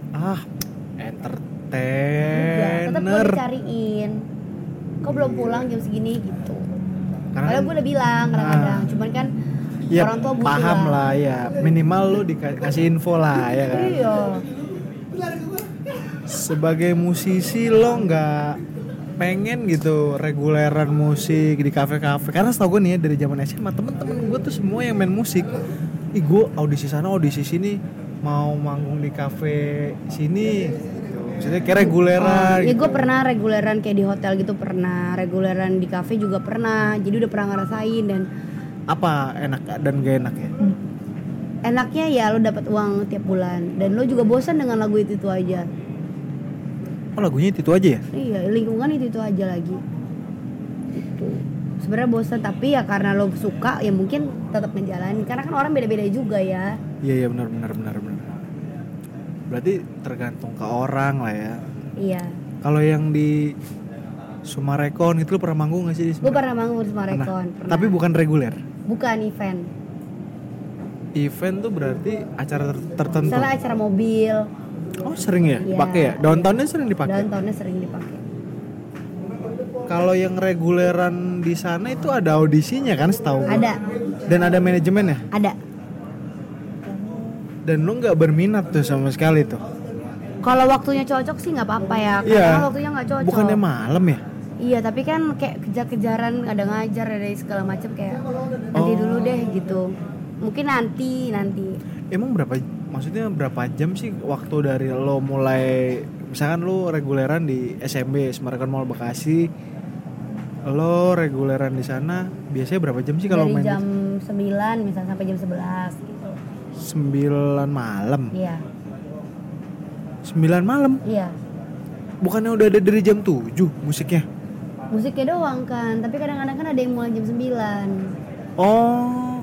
entertainer. Tetap gue dicariin. Kok belum pulang jam segini gitu. Karena gue udah bilang kadang-kadang, cuman kan ya, orang tua butuh paham lah ya, minimal lo dikasih info lah ya kan. Iya. Sebagai musisi lo nggak pengen gitu reguleran musik di kafe-kafe? Karena setahu gue nih ya, dari zaman SMA temen-temen gue tuh semua yang main musik. Gue audisi sana audisi sini, mau manggung di kafe sini gitu. Maksudnya kayak reguleran Ya gitu. gue pernah reguleran kayak di hotel gitu, pernah reguleran di kafe juga pernah. Jadi udah pernah ngerasain. Dan apa enak dan gak enak ya? Enaknya ya lo dapat uang tiap bulan, dan lo juga bosan dengan lagu itu aja. Oh, lagunya itu aja ya? Iya, lingkungan itu aja lagi. Itu sebenarnya bosan, tapi ya karena lo suka ya mungkin tetap menjalani. Karena kan orang beda-beda juga ya. Iya benar. Berarti tergantung ke orang lah ya. Iya. Kalau yang di Sumarekon itu lo pernah manggung nggak sih di Gue pernah manggung di Sumarekon. Tapi bukan reguler. Bukan event. Event tuh berarti acara tertentu. Misalnya acara mobil. Oh sering ya? Iya. Pakai ya? Downtown-nya sering dipakai? Downtown-nya sering dipakai. Kalau yang reguleran di sana itu ada audisinya kan setahu gue? Ada. Dan ada manajemennya? Ada. Dan lo nggak berminat tuh sama sekali tuh? Kalau waktunya cocok sih nggak apa-apa ya. Karena waktunya nggak cocok. Bukannya malam ya? Iya, tapi kan kayak kejar-kejaran, ada ngajar, ada segala macam, kayak nanti dulu deh gitu. Mungkin nanti. Emang maksudnya berapa jam sih waktu dari lo mulai, misalkan lo reguleran di SMB Semarang Mall Bekasi, lo reguleran di sana biasanya berapa jam sih kalau main? Dari jam 9 misalnya sampai jam 11 gitu. 9 malam? Iya. 9 malam? Iya. Bukannya udah ada dari jam 7 musiknya? Musiknya doang kan, tapi kadang-kadang kan ada yang mulai jam 9. Oh,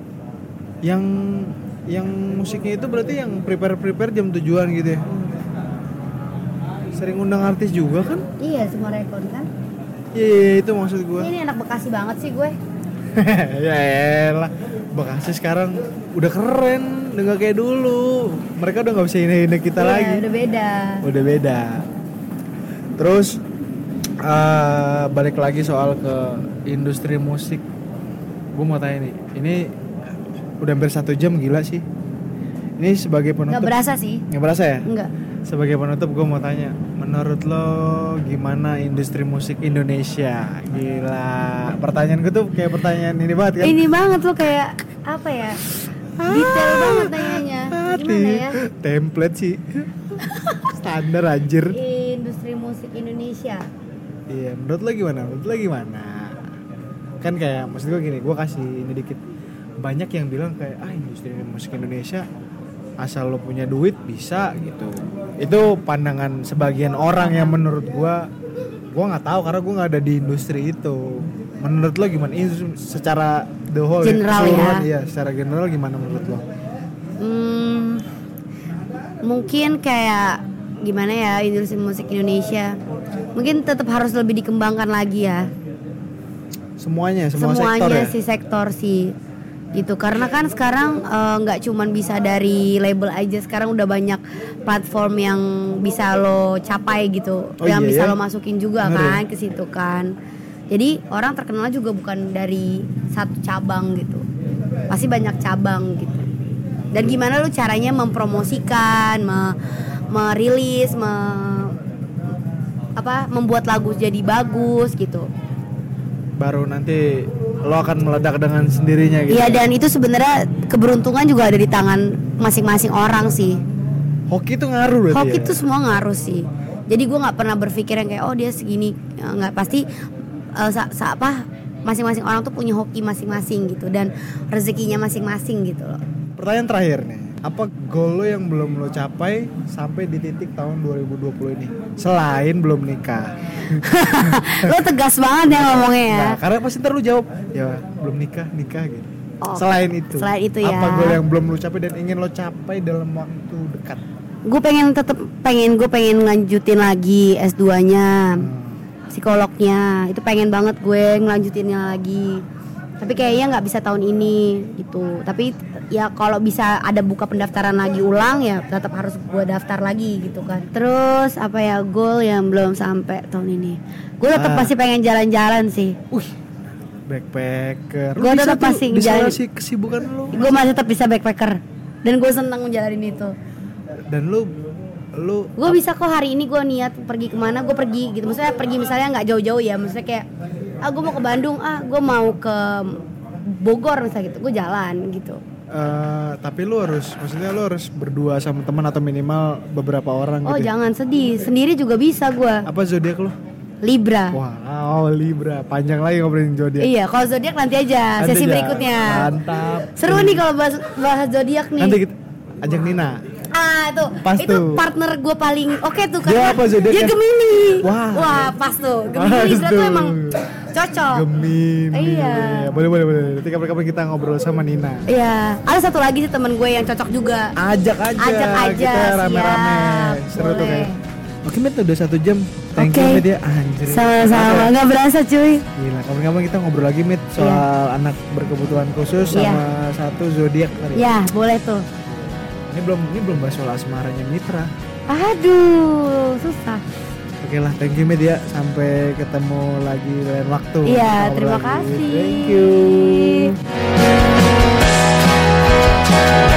yang musiknya itu berarti yang prepare jam 7-an gitu ya? Sering undang artis juga kan? Iya, Sumarekon kan. Iya, itu maksud gue. Ini anak Bekasi banget sih gue. Ya elah, Bekasi sekarang udah keren, udah gak kayak dulu. Mereka udah gak bisa hina-hina kita lagi. Udah beda. Terus balik lagi soal ke industri musik. Gue mau tanya nih, ini udah hampir 1 jam, gila sih. Ini sebagai penutup. Gak berasa sih. Gak berasa ya? Enggak. Sebagai penutup gue mau tanya, menurut lo gimana industri musik Indonesia? Gila, pertanyaan gue tuh kayak pertanyaan ini banget kan? Ini banget lo, kayak apa ya? Detail banget nanyanya. Gimana ya? Template sih. Standar anjir. Industri musik Indonesia. Iya, menurut lo gimana? Kan kayak maksud gue gini, gue kasih ini dikit. Banyak yang bilang kayak industri musik Indonesia asal lo punya duit bisa gitu. Itu pandangan sebagian orang yang menurut gue nggak tahu karena gue nggak ada di industri itu. Menurut lo gimana? Ini secara the whole general ya? Iya, secara general gimana menurut lo? Mungkin kayak gimana ya, industri musik Indonesia mungkin tetap harus lebih dikembangkan lagi ya. Semuanya sektor ya? Sih sektor sih gitu, karena kan sekarang nggak cuman bisa dari label aja, sekarang udah banyak platform yang bisa lo capai gitu, yang bisa lo masukin juga. Bener, kan ke situ kan. Jadi orang terkenal juga bukan dari satu cabang gitu, pasti banyak cabang gitu. Dan gimana lo caranya mempromosikan, merilis, membuat lagu jadi bagus gitu. Baru nanti lo akan meledak dengan sendirinya gitu. Iya, dan itu sebenarnya keberuntungan juga ada di tangan masing-masing orang sih. Hoki itu ngaruh berarti. Hoki itu semua ngaruh sih. Jadi gue nggak pernah berpikir yang kayak dia segini, nggak, pasti masing-masing orang tuh punya hoki masing-masing gitu, dan rezekinya masing-masing gitu loh. Pertanyaan terakhir nih, apa goal lo yang belum lo capai sampai di titik tahun 2020 ini selain belum nikah? Lo tegas banget ya ngomongnya ya. Nah, karena pasti ntar lo jawab ya belum nikah gitu. Oh, selain itu ya. apa goal yang belum lo capai dan ingin lo capai dalam waktu dekat? Gue pengen ngelanjutin lagi S2-nya. Psikolognya. Itu pengen banget gue ngelanjutinnya lagi. Tapi kayaknya nggak bisa tahun ini gitu. Tapi ya kalau bisa ada buka pendaftaran lagi ulang ya tetap harus gue daftar lagi gitu kan. Terus apa ya goal yang belum sampai tahun ini? Gue tetap masih pengen jalan-jalan sih. Backpacker. Gue tetap masih jalan. Kesibukan lu. Gue masih tetap bisa backpacker. Dan gue senang menjalani itu. Dan lu gue bisa kok hari ini gue niat pergi kemana gue pergi gitu. Maksudnya pergi misalnya nggak jauh-jauh ya. Maksudnya kayak gue mau ke Bandung, gue mau ke Bogor misalnya gitu. Gue jalan gitu. Tapi lu harus berdua sama teman atau minimal beberapa orang gitu. Oh jangan sedih, sendiri juga bisa gue. Apa zodiak lu? Libra. Wow, Libra. Panjang lagi ngobrolin zodiak. Iya, kalau zodiak nanti aja sesi berikutnya. Mantap. Seru nih kalau bahas zodiak nih. Nanti kita ajak Nina. Tuh. Pas itu tuh. partner gue paling oke tuh Dia karena apa zodiaknya? dia Gemini. Wah, pas tuh. Gemini Libra tuh emang cocok. Gemini. Iya. Boleh. Nanti kapan-kapan kita ngobrol sama Nina. Iya. Ada satu lagi sih teman gue yang cocok juga. Ajak aja. Kita rame-rame. Seru tuh kayak. Oke, Met, udah 1 jam. Thank you, Met ya. Anjir. Sama-sama, nggak berasa cuy. Gila, kapan-kapan kita ngobrol lagi, Met, soal anak berkebutuhan khusus sama satu zodiak kali. Iya, boleh tuh. Ini belum bahas soal asmaranya Mitra. Aduh, susah. Oke lah, thank you, Met ya. Sampai ketemu lagi lain waktu. Iya, terima kasih. Thank you.